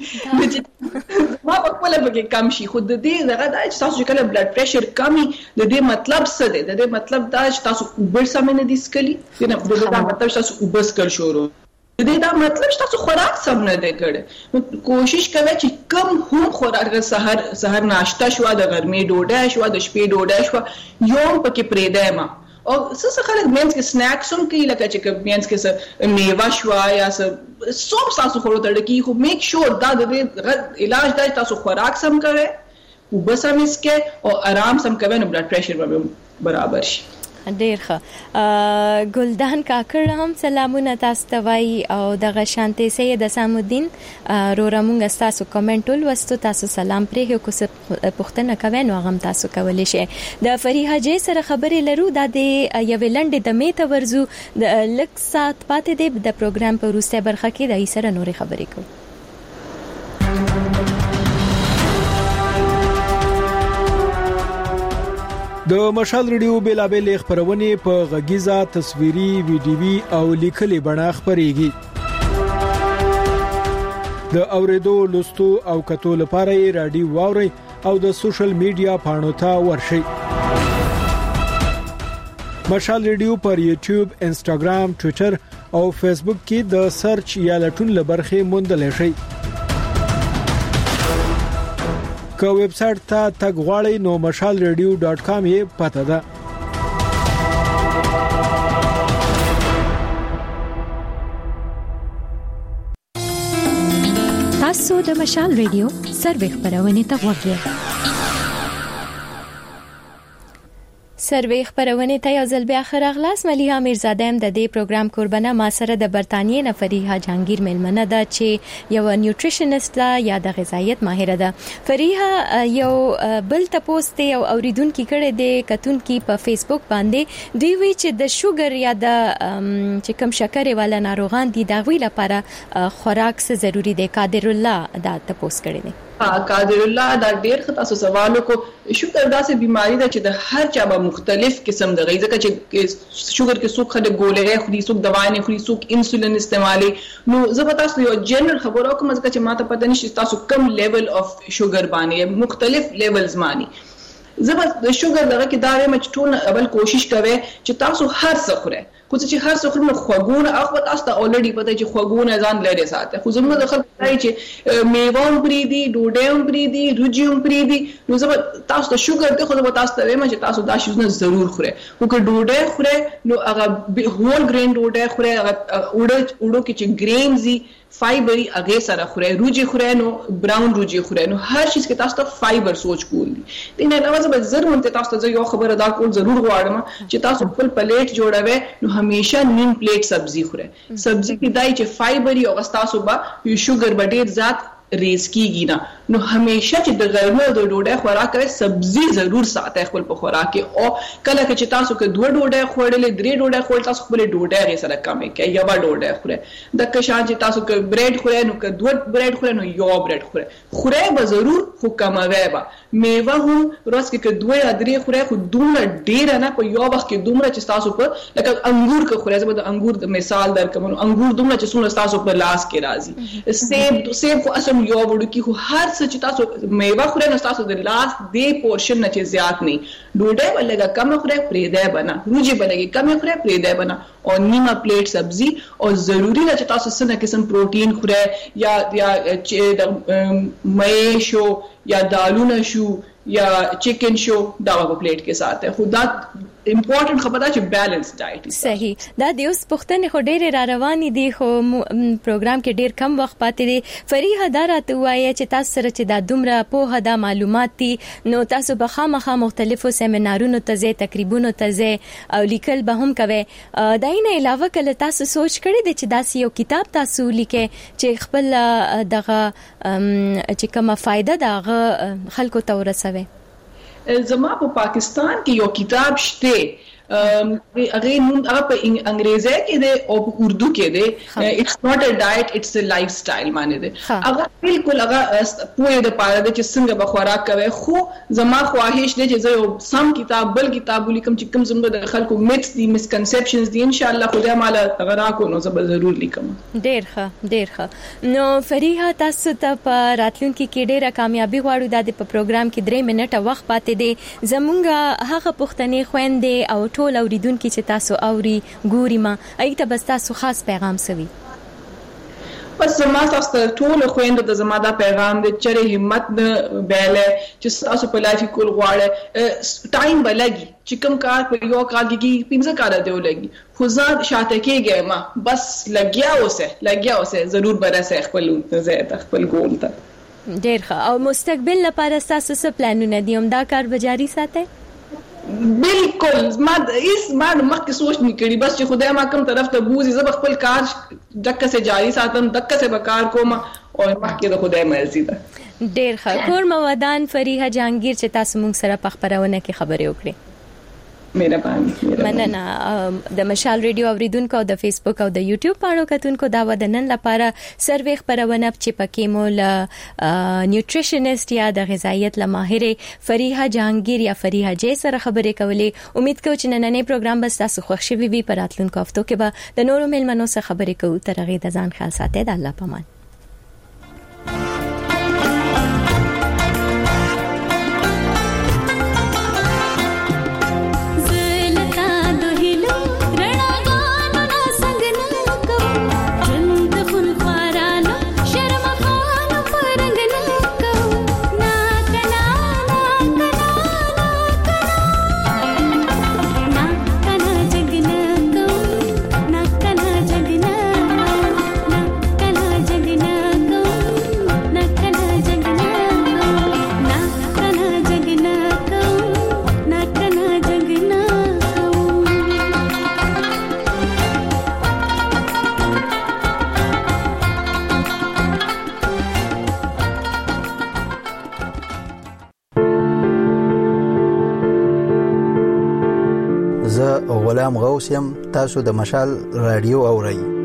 ورګي ما په خپل بګه کم شي. خو د دې دغه د تاسو کله بلډ پریشر کمی د دې مطلب څه دی؟ د دې مطلب دا چې تاسو اوبر سم نه دي سکلي نه د دې مطلب تاسو اوبر سکل شروع د دې دا مطلب چې تاسو خوراک سم نه دی کړی. کوشش کوئ چې کم هم خوراک سحر ناشته شو، د غرمې ډوډۍ شو، د شپې ډوډۍ شو، یوم پکې پرېږدئ ما. او څه خلک مینس کې سنیکس هم کوي لکه چې مینس کې میوه شو یا څه تاسو خورو ته ډکي. خو میک شور دا د دې علاج دی تاسو خوراک سم کوئ، اوبه سم اسکئ او آرام سم کوئ نو بلډ پریشر به برابر شي. ډیر ښه. ګلدان کاکړ هم سلامونه تاسو ته وایي او دغه شانتي سید اسام الدین رورمونګ تاسو کمنټ ولوستو، تاسو سلام پرې کو څه پوښتنه کوي نو هغه تاسو کولی شئ. د فریحه جې سره خبرې لرو د یوې لنډې دمې ته ورزو، د لږ ساعت پاتې دی د پروګرام په وروستۍ برخه کې د سره نورې خبرې کوو. د مشال ریډیو بیلابل خبرونه په غږیزه، تصویري، ویډیوي او لیکلي بڼه خبريږي. د اوریدو، لوستو او کتو لپاره رادیو واوري او د سوشل میډیا پاڼو ته ورشئ. مشال ریډیو پر یوټیوب، انسټاګرام، ټوئیټر او فیسبوک کې د سرچ یا لټون لبرخه موندل شي. که ویب سټ ته تګ غواړئ نو mashalradio.com یې پته ده. تاسو د مشال ریډیو سروې خبرونه ته وګورئ. سروې خبرونه ته یو ځل بیا خراغلاس. ملیحه میرزاده هم د دې پروګرام قربانه ما سره د برتانیې نه فریحه جهانگیر ملمنه ده چې یو نیوټریشنست ده یا د غذایت ماهره ده. فریحه یو بل تاسو ته یو اوریدونکو کړه د کتونکو په فیسبوک باندې دوی وی چې د شوګر یا د چې کم شکرې والا ناروغان دي دا وی لپاره خوراک څه ضروری دی. قادر الله دا تاسو کړی دی. قادر الله دا ډیر ښه تاسو سوالو کو. شوګر داسې بیماری ده چې د هر چا به مختلف قسم د غذا چې شوګر کې څوک خلک ګولې خوري، څوک دوايانې خوري، څوک انسولین استعمالي. نو زه به تاسو یو جنرال خبرو کوم چې ماته پته نشي تاسو کم لیول اف شوګر باندې مختلف لیولز مانی. زه به د شوګر دغه کې دا وایم چې ټول اول کوشش کوئ چې تاسو هر څه خورئ. خو چې هر څه خورئ نو خوږونه اخو تاسو ته اولریډي پته چې خوږونه ځان لري ساته. خو زموږ د خلکو راځي چې میوه هم پری دي، ډوډۍ هم پری دي، روجي هم پری دي. نو زه تاسو ته شوګر ته خو زه تاسو ته وایم چې تاسو دا شیزونه ضرور خورئ. خو که ډوډۍ خورئ نو هغه هول ګرین ډوډۍ خورئ، هغه وړو کې چې ګرینز دي فایبر هغه سره خورئ، روجي خورئ نو براون روجي خورئ. نو هر شي کې تاسو ته فایبر سوچ کول دي. دین علاوه زه به ضرور ته تاسو ته یو خبره دا کول ضرور غواړم چې تاسو خپل پلیټ جوړوي نو همیشه نیم پلیټ سبزی خورئ. سبزی کې دای چې فایبر یو تاسو به شوګر به ډیر زیات ریز کیږي نه. نو همیشه چې د غرمه د ډوډۍ خوراک کوي سبزی ضرور ساتئ خپل په خوراک کې. او کله چې تاسو کې دوه ډوډۍ خوړلې، درې ډوډۍ خوړل، تاسو خپل ډوډۍ غي سره کمې کړئ، یو ډوډۍ خورئ. د کشان چې تاسو کې بریډ خورئ نو که دوه بریډ خورئ نو یو بریډ خورئ. خورئ به ضرور خو کموي به. میوه هم روز کې دوه یا درې خورئ خو دومره ډیر نه په یو وخت کې دومره چې تاسو په لکه انګور کې خورئ. زه د انګور د مثال درکوم. انګور دومره چې څونه تاسو په لاس کې راځي. سیب خو اصل یو وړو کې خو هر څه چې تاسو میوه خورئ نو تاسو د لاس د پورشن نه چې زیات نه. ډوډۍ ولګه کم خورئ پرېده بنا، روجي بلګي کم خورئ پرېده بنا او نیمه پلیټ سبزی. او ضروری ده چې تاسو څنګه قسم پروتین خورئ یا چې د مې شو یا دالونه شو یا چکن شو دا په پلیټ کې ساتي. خو دا امپورټنت خبره چې بیلانس ډایټ صحیح. دا د اوس پښتنې خو ډېر را روانې دي خو پروګرام کې ډېر کم وخت پاتې دی. فریحه دا راته وایي چې تاسو سره چې دا دومره پوهه دا معلومات دي نو تاسو به خامخا مختلفو سیمینارونو ته ځئ، تقریبونو ته ځئ او لیکل به هم کوئ. دا نه علاوه کله تاسو سوچ کړی دی چې داسې یو کتاب تاسو لیکئ چې خپل دغه چې کومه فائدہ دا خلکو ته ورسوي؟ زما په پاکستان کې یو کتاب شته هغه نوم هغه په انګریزي کې دی او په اردو کې دی. اټس ناٹ ا ډایټ اټس ا لایف سټایل باندې دی. هغه بالکل هغه پوهه د پاره د چې څنګه به خوراک کوي. خو زما خواهش دی چې زه یو سم کتاب بل کتاب ولیکم چې کوم زموږ د خلکو میتس دي، مسکنسپشنز دي. ان شاء الله خدای مال غرا کو نو زه به ضرور لیکم. ډیر ښه. نو فریحه تاسو ته په راتلونکي کې ډیره کامیابی غواړو. د په پروګرام کې 3 منټه وخت پاتې دی. زمونږ هغه پښتنې خويندې او ټول اوریدونکو چې تاسو اوري ګوري ما ایته بس تاسو خاص پیغام سوي؟ بس زما تاسو ټول خويندو ته زما دا پیغام دی چې همت نه بیله چې تاسو په لایف کول غواړئ. ټایم بلګي چې کوم کار په یو کال کې 15 کال دی ولګي. خو ځان شاته کېږي ما بس لګیا اوسه ضرور برسه خپل ځای خپل ګول ته. ډیر ښه. او مستقبل لپاره تاسو څه پلانونه دي؟ هم دا کار به جاری ساتئ؟ بالکل ما مخکې سوچ نه کړی، بس چې خدای ما کوم طرف ته بوزي زه خپل کار دکه سه جاری ساتم، دکه سه به کار کوم او مخکې د خدای مرزي ده. ډیر ښه. کور مودان فریحه جهانگیر چې تاسو موږ سره په خبرونه کې خبرې وکړې. مننه. د مشال ریډیو اوریدونکو د فیسبوک او د یوټیوب پاڼو کتونکو دا ودنن لپاره سروې خبرونه چې پکې مول نیوټریشنست یا د غذایت لماهر فریحه جهانگیر یا فریحه جې سره خبرې کولې. امید کوم چې نننې پروګرام به تاسو خوښ شي وي. په راتلونکو هفتو کې به د نورو مېلمنو سره خبرې کوو. تر هغه د ځان خیال ساتئ. د الله پامان. غلام غوث یم. تاسو د مشال رادیو اورئ.